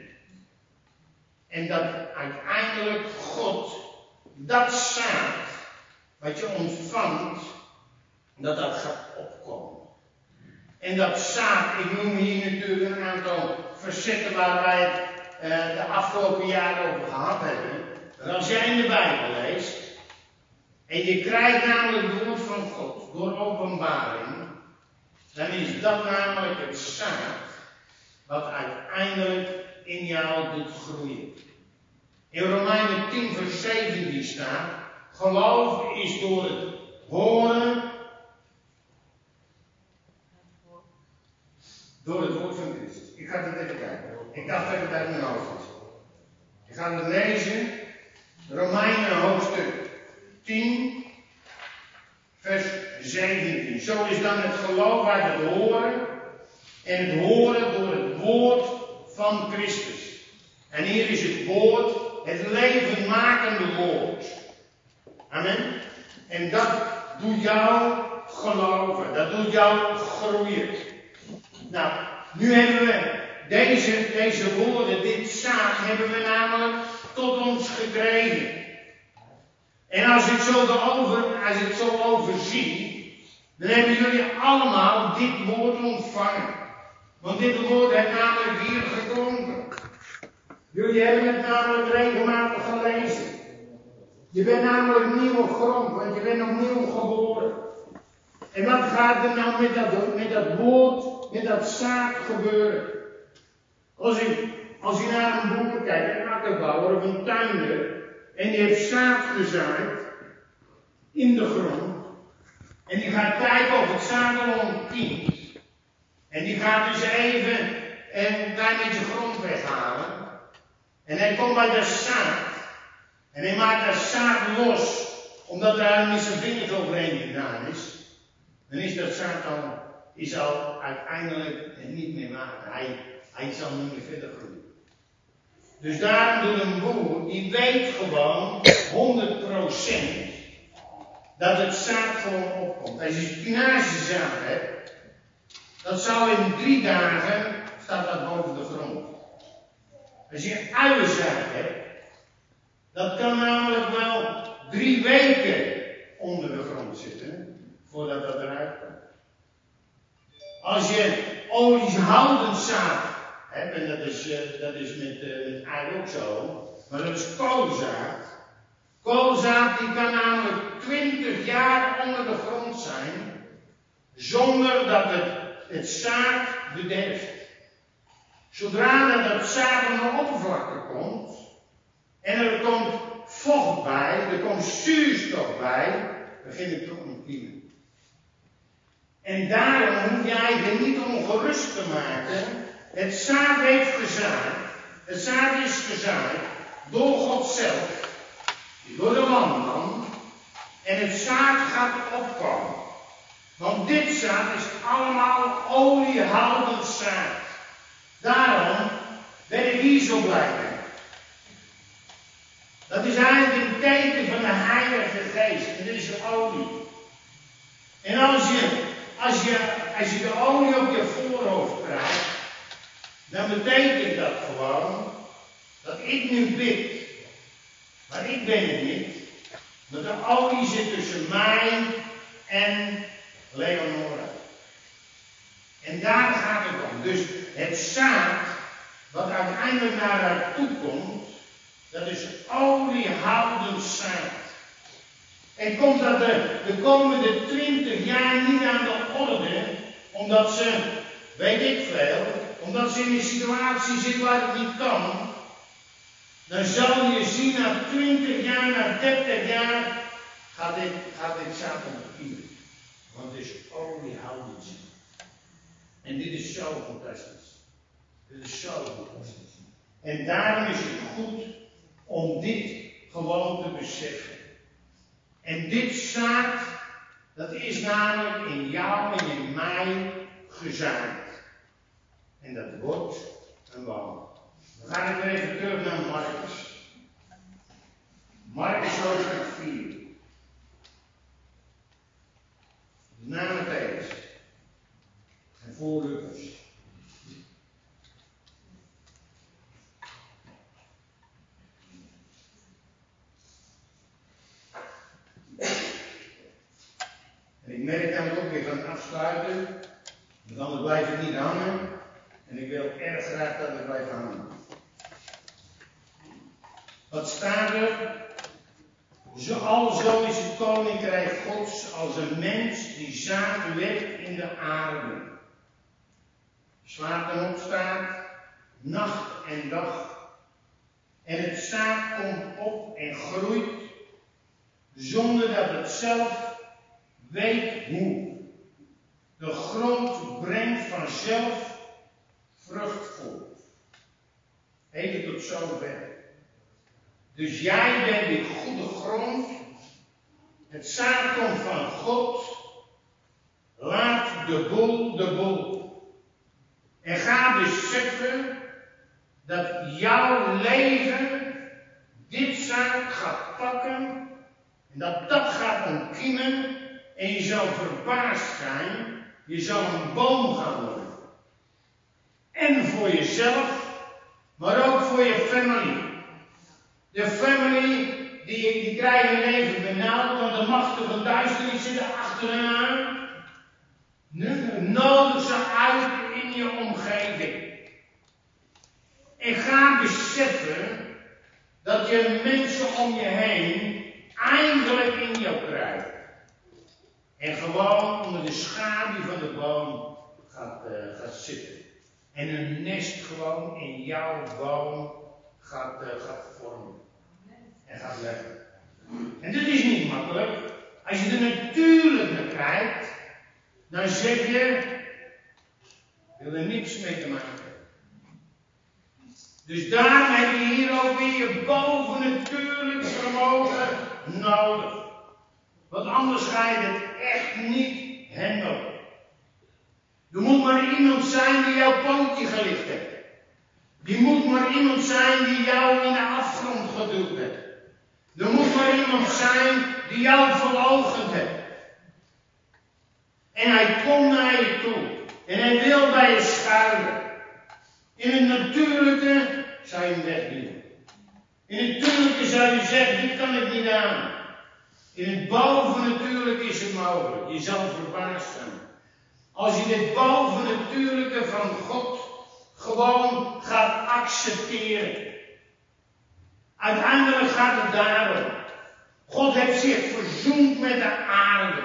En dat uiteindelijk God dat zaad wat je ontvangt, dat dat gaat opkomen. En dat zaad, ik noem hier natuurlijk een aantal verzetten waar wij het uh, de afgelopen jaren over gehad hebben. Maar als jij in de Bijbel leest, en je krijgt namelijk het woord van God door openbaring, dan is dat namelijk het zaad wat uiteindelijk in jou doet groeien. In Romeinen tien vers zeventien staat, geloof is door het horen, door het woord van Christus. Ik ga het even kijken. Ik dacht dat het uit mijn hoofd was. Ik ga het lezen. Romeinen hoofdstuk tien, vers zeventien. Zo is dan het geloof uit het horen. En het horen door het woord van Christus. En hier is het woord, het levenmakende woord. Amen. En dat doet jou geloven. Dat doet jou groeien. Nou, nu hebben we deze, deze woorden, dit zaad, hebben we namelijk tot ons gekregen. En als ik zo over, als ik zo overzie, dan hebben jullie allemaal dit woord ontvangen. Want dit woord heeft namelijk hier geklonken. Jullie hebben het namelijk regelmatig gelezen. Je bent namelijk nieuwe grond, want je bent opnieuw geboren. En wat gaat er nou met dat, met dat woord, met dat zaad gebeuren? Als, ik, als je naar een boer kijkt, een akkerbouwer of een tuinder, en die heeft zaad gezaaid in de grond, en die gaat kijken of het zaad al ontkiemt. En die gaat dus even een klein beetje grond weghalen. En hij komt bij dat zaad. En hij maakt dat zaad los, omdat daar niet zijn vingers overheen gedaan is. Dan is dat zaad al, is al uiteindelijk niet meer waard. Hij, hij zal niet meer verder groeien. Dus daarom doet een boer, die weet gewoon honderd procent dat het zaad gewoon opkomt. Als je spinazie hebt, dat zou in drie dagen, staat dat boven de grond. Als je uienzaad hebt, dat kan namelijk wel drie weken onder de grond zitten, voordat dat eruit komt. Als je oliehoudend zaad hebt, en dat is, uh, dat is met, uh, met ei ook zo, maar dat is koolzaad. Koolzaad die kan namelijk twintig jaar onder de grond zijn, zonder dat het, het zaad bederft. Zodra dat het zaad aan de oppervlakte komt, en er komt vocht bij, er komt zuurstof bij, begint het te ontkiemen. En daarom hoef jij je niet ongerust te maken. Het zaad heeft gezaaid. Het zaad is gezaaid door God zelf, door de landman. En het zaad gaat opkomen. Want dit zaad is allemaal oliehoudend zaad. Daarom ben ik hier zo blij mee. Dat is eigenlijk een teken van de Heilige Geest. En dit is de olie. En als je, als je, als je de olie op je voorhoofd krijgt, dan betekent dat gewoon dat ik nu bid. Maar ik ben het niet. Dat de olie zit tussen mij en Leonora. En daar gaat het om. Dus het zaad, wat uiteindelijk naar haar toe komt, dat is oliehoudend zaad. En komt dat de, de komende twintig jaar niet aan de orde, omdat ze, weet ik veel, omdat ze in een situatie zit waar het niet kan, dan zal je zien na twintig jaar, na dertig jaar, gaat dit, gaat dit zaad ontkiemen. Want het is oliehoudend zaad. En dit is zo fantastisch. Dit is zo fantastisch. En daarom is het goed om dit gewoon te beseffen. En dit zaad, dat is namelijk in jou en in mij gezaaid. En dat wordt een boom. Dan ga ik weer even terug naar Marcus. Marcus hoofdstuk vier. Na Matthäus. En voor Lucas. En ik merk dat ik ook weer gaan afsluiten. Want anders blijf ik niet hangen. En ik wil erg graag dat ik blijf hangen. Wat staat er? Alzo is het koninkrijk Gods als een mens die zaad werkt in de aarde. Slaapt en opstaat, nacht en dag. En het zaad komt op en groeit, zonder dat het zelf weet hoe. De grond brengt vanzelf vrucht voort. Even tot zover. Dus jij bent die goede grond. Het zaad komt van God. Laat de boel de boel. En ga beseffen dat jouw leven dit zaad gaat pakken. En dat dat gaat ontkiemen. En je zal verbaasd zijn. Je zal een boom gaan worden. En voor jezelf, maar ook voor je familie. De familie die, die krijgen hun leven benauwd, want de machten van duisternis zitten achter hen aan. Nodig ze uit in je omgeving. En ga beseffen dat je mensen om je heen eindelijk in jou krijgt. En gewoon onder de schaduw van de boom gaat, uh, gaat zitten. En een nest gewoon in jouw boom gaat, uh, gaat vormen. En gaat leggen. En dat is niet makkelijk. Als je er natuurlijk naar kijkt, dan zeg je, ik wil er niks mee te maken. Dus daarom heb je hier ook weer je bovennatuurlijk vermogen nodig. Want anders ga je het echt niet handelen. Er moet maar iemand zijn die jouw pootje gelicht heeft. Er moet maar iemand zijn die jou in de afgrond geduwd heeft. Er moet maar iemand zijn die jou verloochend heeft. En hij komt naar je toe. En hij wil bij je schuilen. In het natuurlijke zou je hem wegduwen. In het natuurlijke zou je zeggen, dit kan ik niet aan. In het bovennatuurlijke is het mogelijk. Je zal verbaasd zijn. Als je dit bovennatuurlijke van God gewoon gaat accepteren. Uiteindelijk gaat het daarom. God heeft zich verzoend met de aarde.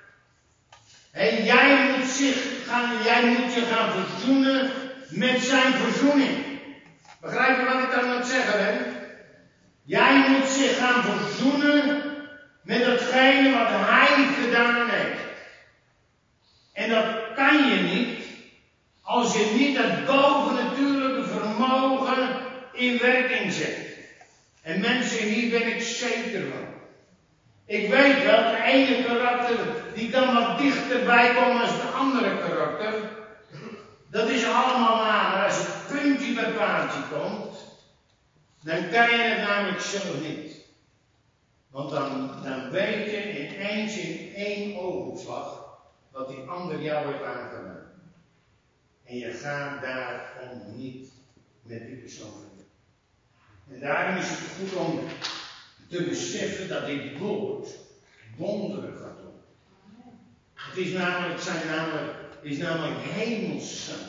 En jij moet, zich gaan, jij moet je gaan verzoenen met zijn verzoening. Begrijp je wat ik dan moet zeggen, hè? Jij moet zich gaan verzoenen met datgene wat hij gedaan heeft. En dat kan je niet als je niet dat bovennatuurlijke vermogen in werking zet. En mensen, hier ben ik zeker van. Ik weet wel, de ene karakter die kan wat dichterbij komen als het andere karakter. Dat is allemaal waar, maar als het puntje bij paaltje komt, dan kan je het namelijk zelf niet. Want dan, dan weet je ineens in één oogopslag wat die ander jou heeft aangedaan. En je gaat daarom niet met die persoon. En daarom is het goed om te beseffen dat dit woord wonderen gaat doen. Het is namelijk, zijn namelijk, het is namelijk hemels zaad.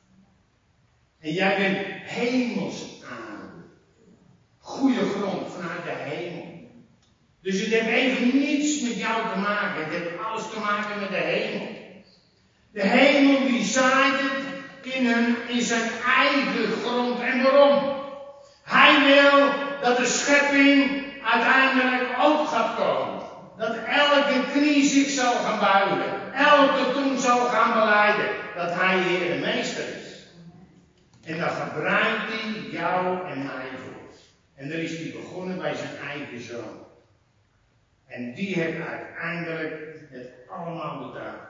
En jij bent hemels aarde. Goede grond vanuit de hemel. Dus het heeft even niets met jou te maken. Het heeft alles te maken met de hemel. De hemel die zaait het in, hun, in zijn eigen grond. En waarom? Hij wil dat de schepping uiteindelijk ook gaat komen. Dat elke knie zich zal gaan buigen. Elke tong zal gaan belijden. Dat hij Heer en Meester is. En dan gebruikt hij jou en mij voor. En daar is hij begonnen bij zijn eigen zoon. En die heeft uiteindelijk het allemaal betaald.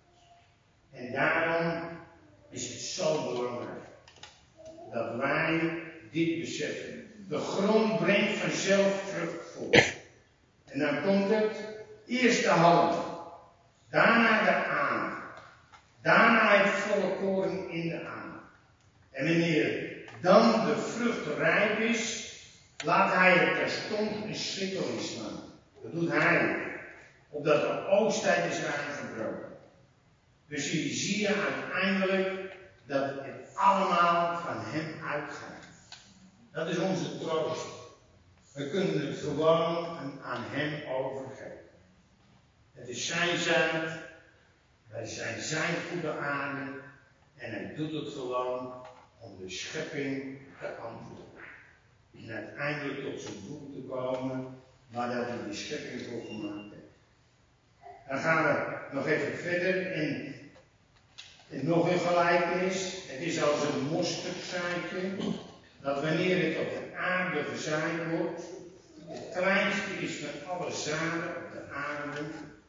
En daarom is het zo belangrijk dat wij dit beseffen. De grond brengt vanzelf vrucht voort. En dan komt het eerst de halm, daarna de aan, daarna het volle koren in de aan. En wanneer dan de vrucht rijp is, laat hij er terstond een sikkel in slaan. Dat doet hij, opdat de oogsttijd is aangebroken. Dus hier zie je uiteindelijk dat het allemaal van hem uitgaat. Dat is onze troost. We kunnen het gewoon aan hem overgeven. Het is zijn zaad, wij zijn zijn goede aarde en hij doet het gewoon om de schepping te antwoorden. En uiteindelijk tot zijn doel te komen waar dat hij die schepping voor gemaakt heeft. Dan gaan we nog even verder in, in nog een gelijkenis. Het is als een mosterdzaadje. Dat wanneer het op de aarde gezaaid wordt, het kleinste is van alle zaden op de aarde,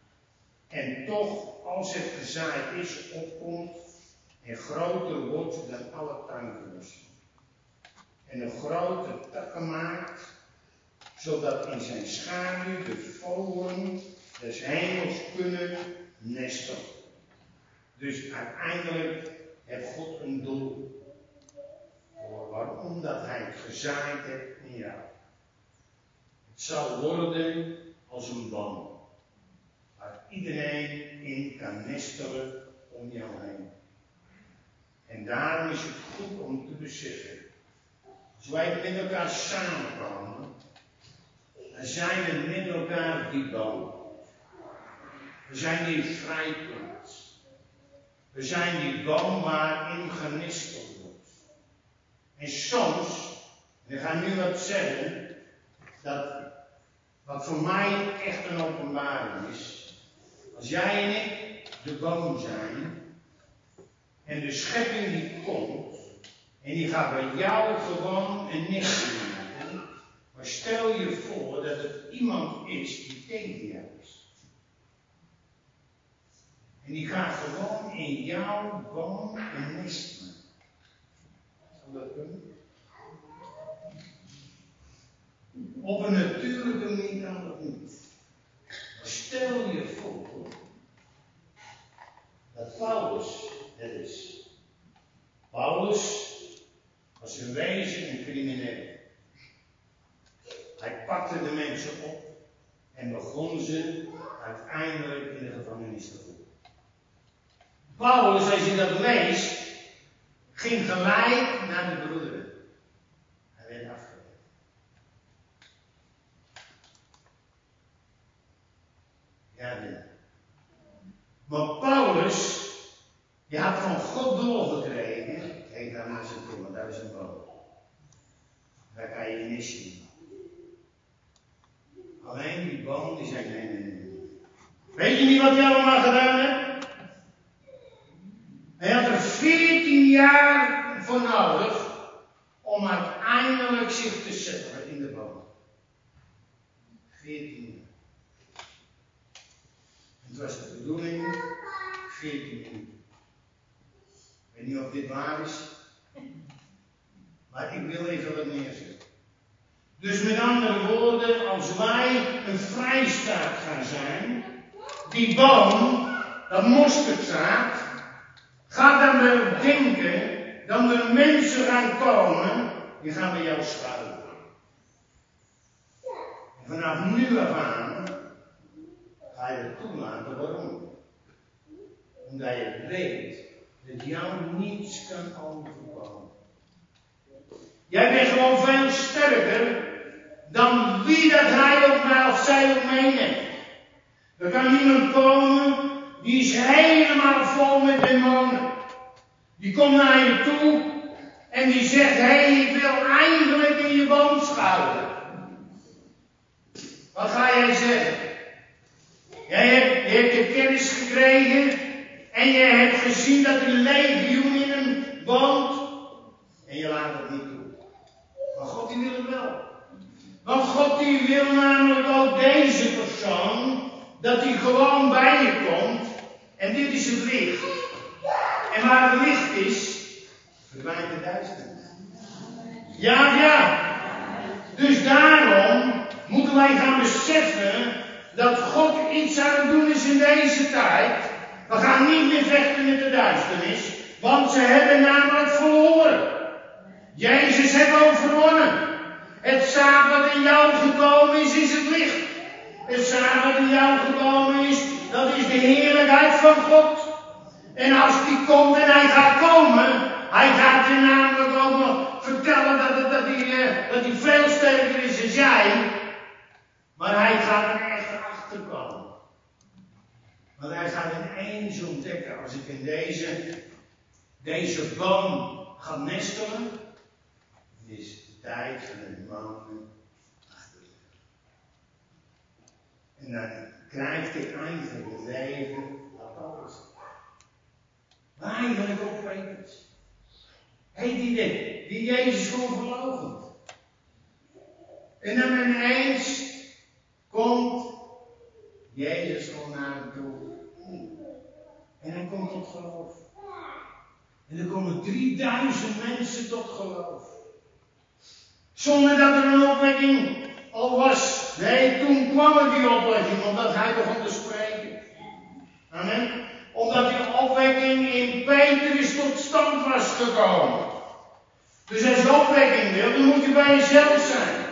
en toch, als het gezaaid is, opkomt en groter wordt dan alle tankers. En een grote takken maakt, zodat in zijn schaduw de vogelen des hemels kunnen nesten. Dus uiteindelijk heeft God een doel. Waarom? Dat hij het gezaaid heeft in jou. Het zal worden als een boom, waar iedereen in kan nestelen om jou heen. En daarom is het goed om te beseffen, als wij met elkaar samenkomen, dan zijn we met elkaar die boom. We zijn die vrijplaats. We zijn die boom waarin genesteld wordt. En soms, en ik ga nu wat zeggen, dat wat voor mij echt een openbaring is. Als jij en ik de boom zijn, en de schepping die komt, en die gaat bij jou gewoon een nest maken. Maar stel je voor dat het iemand is die tegen jou is. En die gaat gewoon in jouw boom een nest maken. Zal dat kunnen? Op een natuurlijke manier kan dat niet. Maar stel je voor dat Paulus het is. Paulus was in wezen een crimineel. Hij pakte de mensen op en begon ze uiteindelijk in de gevangenis te voeren. Paulus, als je dat leest, ging gelijk naar de broederen. Hij werd afgewezen. Ja, ja. Maar Paulus, die had van God doorgekregen. Kijk daar naar zijn toe, want daar is een boom. Daar kan je niet zien. Alleen die boom, die zei nee, nee, nee. Weet je niet wat hij allemaal gedaan heeft? Hij had er veertien jaar voor nodig om uiteindelijk zich te zetten in de boom. veertien jaar. Het was de bedoeling, veertien jaar. Ik weet niet of dit waar is, maar ik wil even wat neerzetten. Dus met andere woorden, als wij een vrijstaat gaan zijn, die boom, dat mosterdzaad, gaat dan wel denken dat er mensen gaan komen, die gaan bij jou schuilen. En vanaf nu af aan ga je het toelaten. Waarom? Omdat je weet dat jou niets kan overkomen. Jij bent gewoon veel sterker dan wie dat hij ook maar of zij ook meeneemt. Er kan iemand komen, die is helemaal vol met demonen. Die komt naar je toe en die zegt, hé, hey, ik wil eindelijk in je boom schuilen. Wat ga jij zeggen? Jij hebt, je hebt de kennis gekregen en je hebt gezien dat een legioen in hem woont en je laat het niet toe. Maar God die wil het wel. Want God die wil namelijk ook deze persoon, dat hij gewoon bij je komt. En dit is het licht. En waar het licht is, verdwijnt de duisternis. Ja, ja. Dus daarom moeten wij gaan beseffen dat God iets aan het doen is in deze tijd. We gaan niet meer vechten met de duisternis, want ze hebben namelijk verloren. Jezus heeft overwonnen. Het zaad wat in jou gekomen is, is het licht. Het zaad wat in jou gekomen is, dat is de heerlijkheid van God. En als die komt en hij gaat komen, hij gaat je namelijk ook nog vertellen dat, het, dat, hij, uh, dat hij veel sterker is dan jij. Maar hij gaat er echt achter komen. Want hij gaat ineens ontdekken, als ik in deze, deze boom ga nestelen, is de tijd van de demonen achter. En dan krijgt hij eigenlijk het leven wat alles. Maar eigenlijk ook wetens. Hé, die, die Jezus gewoon verloochent. En dan ineens komt Jezus gewoon naar hem toe. En hij komt tot geloof. En er komen drieduizend mensen tot geloof. Zonder dat er een opwekking al was. Nee, toen kwam er die opwekking, omdat hij begon te spreken. Amen. Omdat die opwekking in Petrus tot stand was gekomen. Dus als je opwekking wil, dan moet je bij jezelf zijn.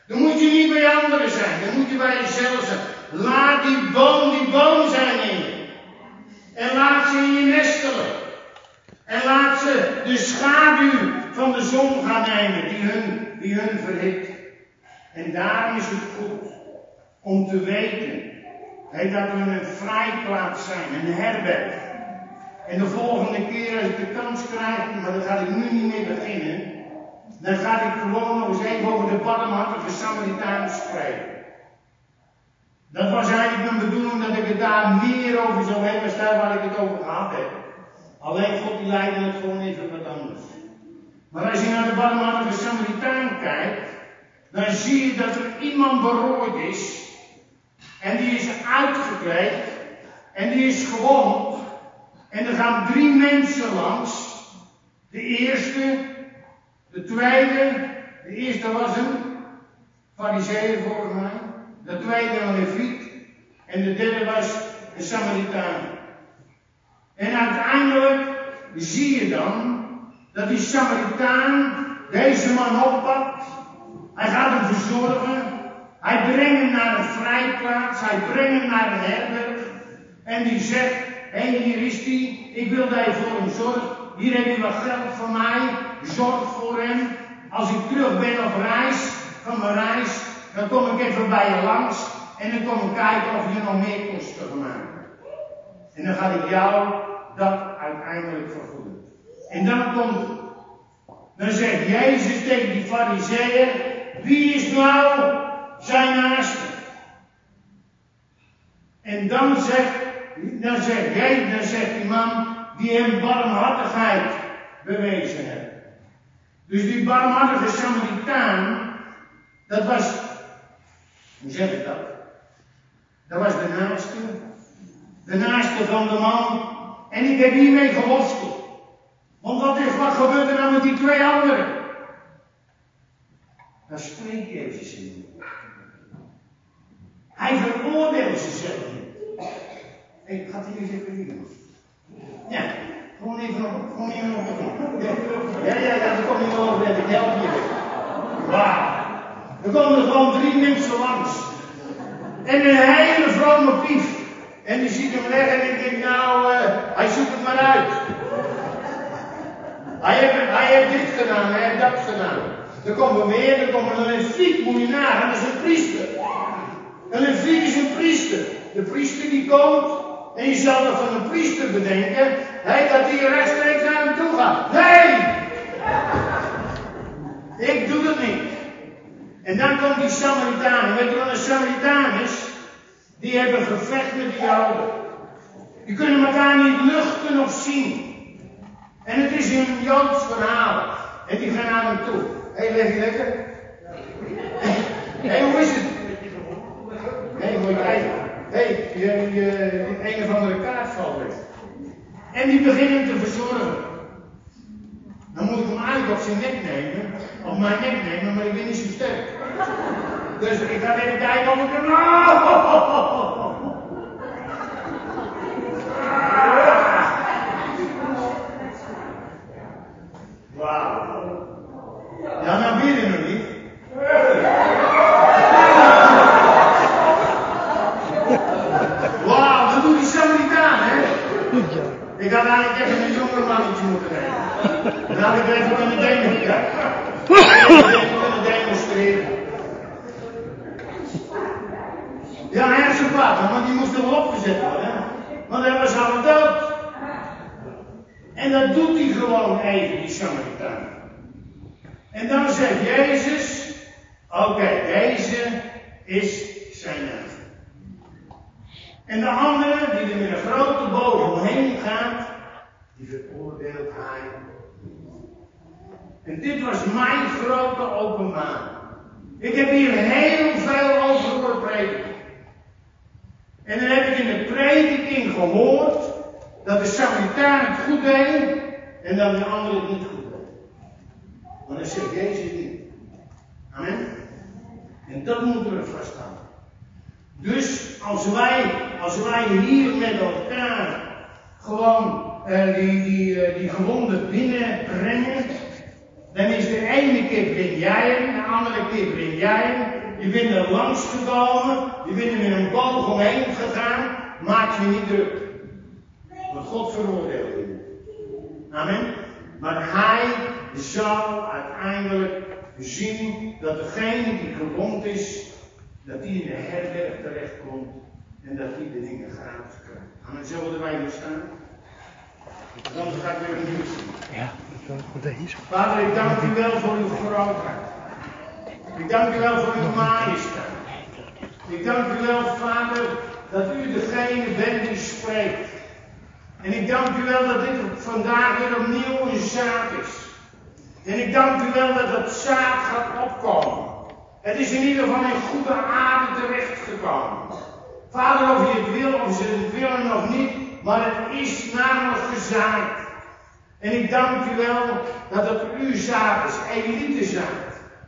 Dan moet je niet bij anderen zijn, dan moet je bij jezelf zijn. Laat die boom die boom zijn in je. En laat ze in je nestelen. En laat ze de schaduw van de zon gaan nemen die hun, die hun verhit. En daarom is het goed om te weten he, dat we een vrijplaats zijn, een herberg. En de volgende keer als ik de kans krijg, maar dat ga ik nu niet meer beginnen, dan ga ik gewoon nog eens even over de barmhartige Samaritaan spreken. Dat was eigenlijk mijn bedoeling dat ik het daar meer over zou hebben als daar waar ik het over gehad heb. Alleen God die leidde het gewoon even wat anders. Maar als je naar de barmhartige Samaritaan kijkt, dan zie je dat er iemand berooid is. En die is uitgekleed. En die is gewond. En er gaan drie mensen langs. De eerste, de tweede, de eerste was een Farizeeër volgens mij. De tweede een Leviet. En de derde was een Samaritaan. En uiteindelijk zie je dan dat die Samaritaan deze man oppakt. Hij gaat hem verzorgen. Hij brengt hem naar een vrijplaats. Hij brengt hem naar een herberg. En die zegt, hé hey, hier is hij. Ik wil dat je voor hem zorgt. Hier heb je wat geld van mij. Zorg voor hem. Als ik terug ben op reis, van mijn reis, dan kom ik even bij je langs. En dan kom ik kijken of je nog meer kosten van maken. En dan ga ik jou dat uiteindelijk vergoeden. En dan komt, dan zegt Jezus tegen die Farizeeër, wie is nou zijn naaste? En dan zegt, dan zegt jij, dan zegt die man die hem barmhartigheid bewezen heeft. Dus die barmhartige Samaritaan, dat was, hoe zeg ik dat? Dat was de naaste, de naaste van de man. En ik heb hiermee geworsteld. Want wat, is, wat gebeurt er nou met die twee anderen? Daar spreekt Jezus in. Hij veroordeelt ze zelf niet. Ik ga het hier eens even doen. Ja, gewoon even nog, gewoon even nog. Ja, ja, ja, daar kom je wel over, ik help je. Wauw. Er komen er gewoon drie mensen langs. En een hele vrome pief. En die ziet hem weg en ik denk, nou, uh, hij zoekt het maar uit. Hij heeft, hij heeft dit gedaan, hij heeft dat gedaan. Er komt er meer, er komt er een leviet, moet je nagaan, dat is een priester. Een leviet is een priester. De priester die komt, en je zal dat van een priester bedenken, hey, dat hij rechtstreeks naar hem toe gaat. Nee! Ik doe dat niet. En dan komt die Samaritaan. Weet je wat een Samaritaan is? Die hebben gevecht met die Joden. Die kunnen elkaar niet luchten of zien. En het is een Joods verhaal. En die gaan naar hem toe. Hé, hey, leg je lekker? Hé, hey, hoe is het? Hé, hey, moet je kijken. Hé, hey, je, je, je, een of andere kaart valt weg. En die beginnen te verzorgen. Dan moet ik hem eigenlijk op zijn nek nemen. Op mijn nek nemen, maar ik ben niet zo sterk. Dus ik ga even kijken of ik hem... Wauw. Ja, nou ben je nog niet. Wauw, dat doet die Samaritaan, hè? Ik had eigenlijk even een jonger mannetje moeten nemen. Dan had ik even kunnen demonstreren. Even kunnen demonstreren. Ja, hij heeft zijn vader, want die moest er wel opgezet worden. Want hij was al dood. En dat doet hij gewoon even, die Samaritaan. En dan zegt Jezus, oké, okay, deze is zijn naam. En de andere, die er met een grote boog omheen gaat, die veroordeelt hij. En dit was mijn grote openbaring. Ik heb hier heel veel over horen prediken. En dan heb ik in de prediking gehoord dat de Samaritaan het goed deed en dat de andere het niet goed deed. Maar dat zegt Jezus niet. Amen. En dat moeten we vasthouden. Dus als wij, als wij hier met elkaar gewoon uh, die, die, uh, die gewonden binnenbrengen, dan is de ene keer breng jij hem, de andere keer breng jij hem. Je bent er langs gekomen, je bent er met een boog omheen gegaan, maak je niet druk. Want God veroordeelt je. Amen. Maar hij zal uiteindelijk zien dat degene die gewond is, dat die in de herberg terechtkomt en dat die de dingen gratis krijgt. Amen. Zullen we erbij staan? Dan ga ik weer een nieuws zien. Ja, deze. Vader, ik dank u wel voor uw grootheid. Ik dank u wel voor uw majesteit. Ik dank u wel, Vader, dat u degene bent die spreekt. En ik dank u wel dat dit vandaag weer opnieuw een zaad is. En ik dank u wel dat het zaad gaat opkomen. Het is in ieder geval in goede aarde terechtgekomen. Vader, of je het wil, of ze het willen of niet, maar het is namelijk gezaaid. En ik dank u wel dat het uw zaad is, elite zaad.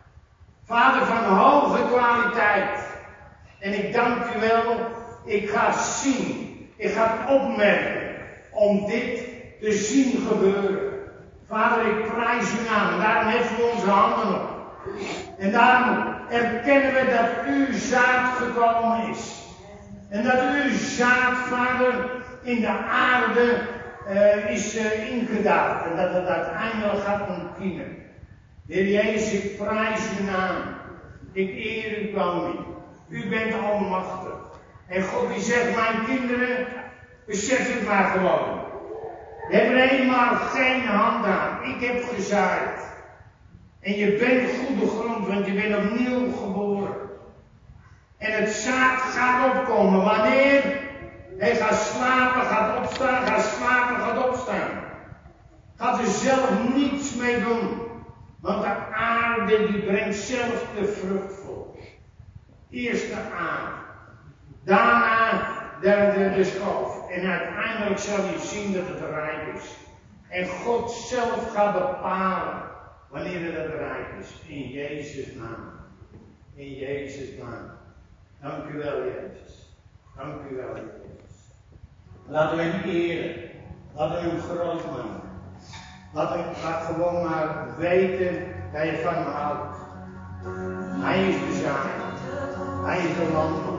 Vader, van hoge kwaliteit. En ik dank u wel, ik ga zien, ik ga opmerken om dit te zien gebeuren. Vader, ik prijs uw naam. En daarom heffen we onze handen op. En daarom erkennen we dat uw zaad gekomen is. En dat uw zaad, Vader, in de aarde uh, is uh, ingedaald. En dat het uiteindelijk gaat ontkiemen. Heer Jezus, ik prijs uw naam. Ik eer u, koning. U bent almachtig. En God die zegt, mijn kinderen, besef het maar gewoon. We hebben eenmaal geen hand aan. Ik heb gezaaid. En je bent goede grond, want je bent opnieuw geboren. En het zaad gaat opkomen. Wanneer? Hij gaat slapen, gaat opstaan, gaat slapen, gaat opstaan. Gaat er zelf niets mee doen. Want de aarde die brengt zelf de vrucht voort. Eerst de aarde. Daarna de, de, de schoof. En uiteindelijk zal je zien dat het rijp is. En God zelf gaat bepalen wanneer het rijp is. In Jezus' naam. In Jezus' naam. Dank u wel, Jezus. Dank u wel, Jezus. Laten we hem eren. Laten we hem groot maken. Laat hem laat gewoon maar weten dat je van hem houdt. Hij is de zaak. Hij is de landman.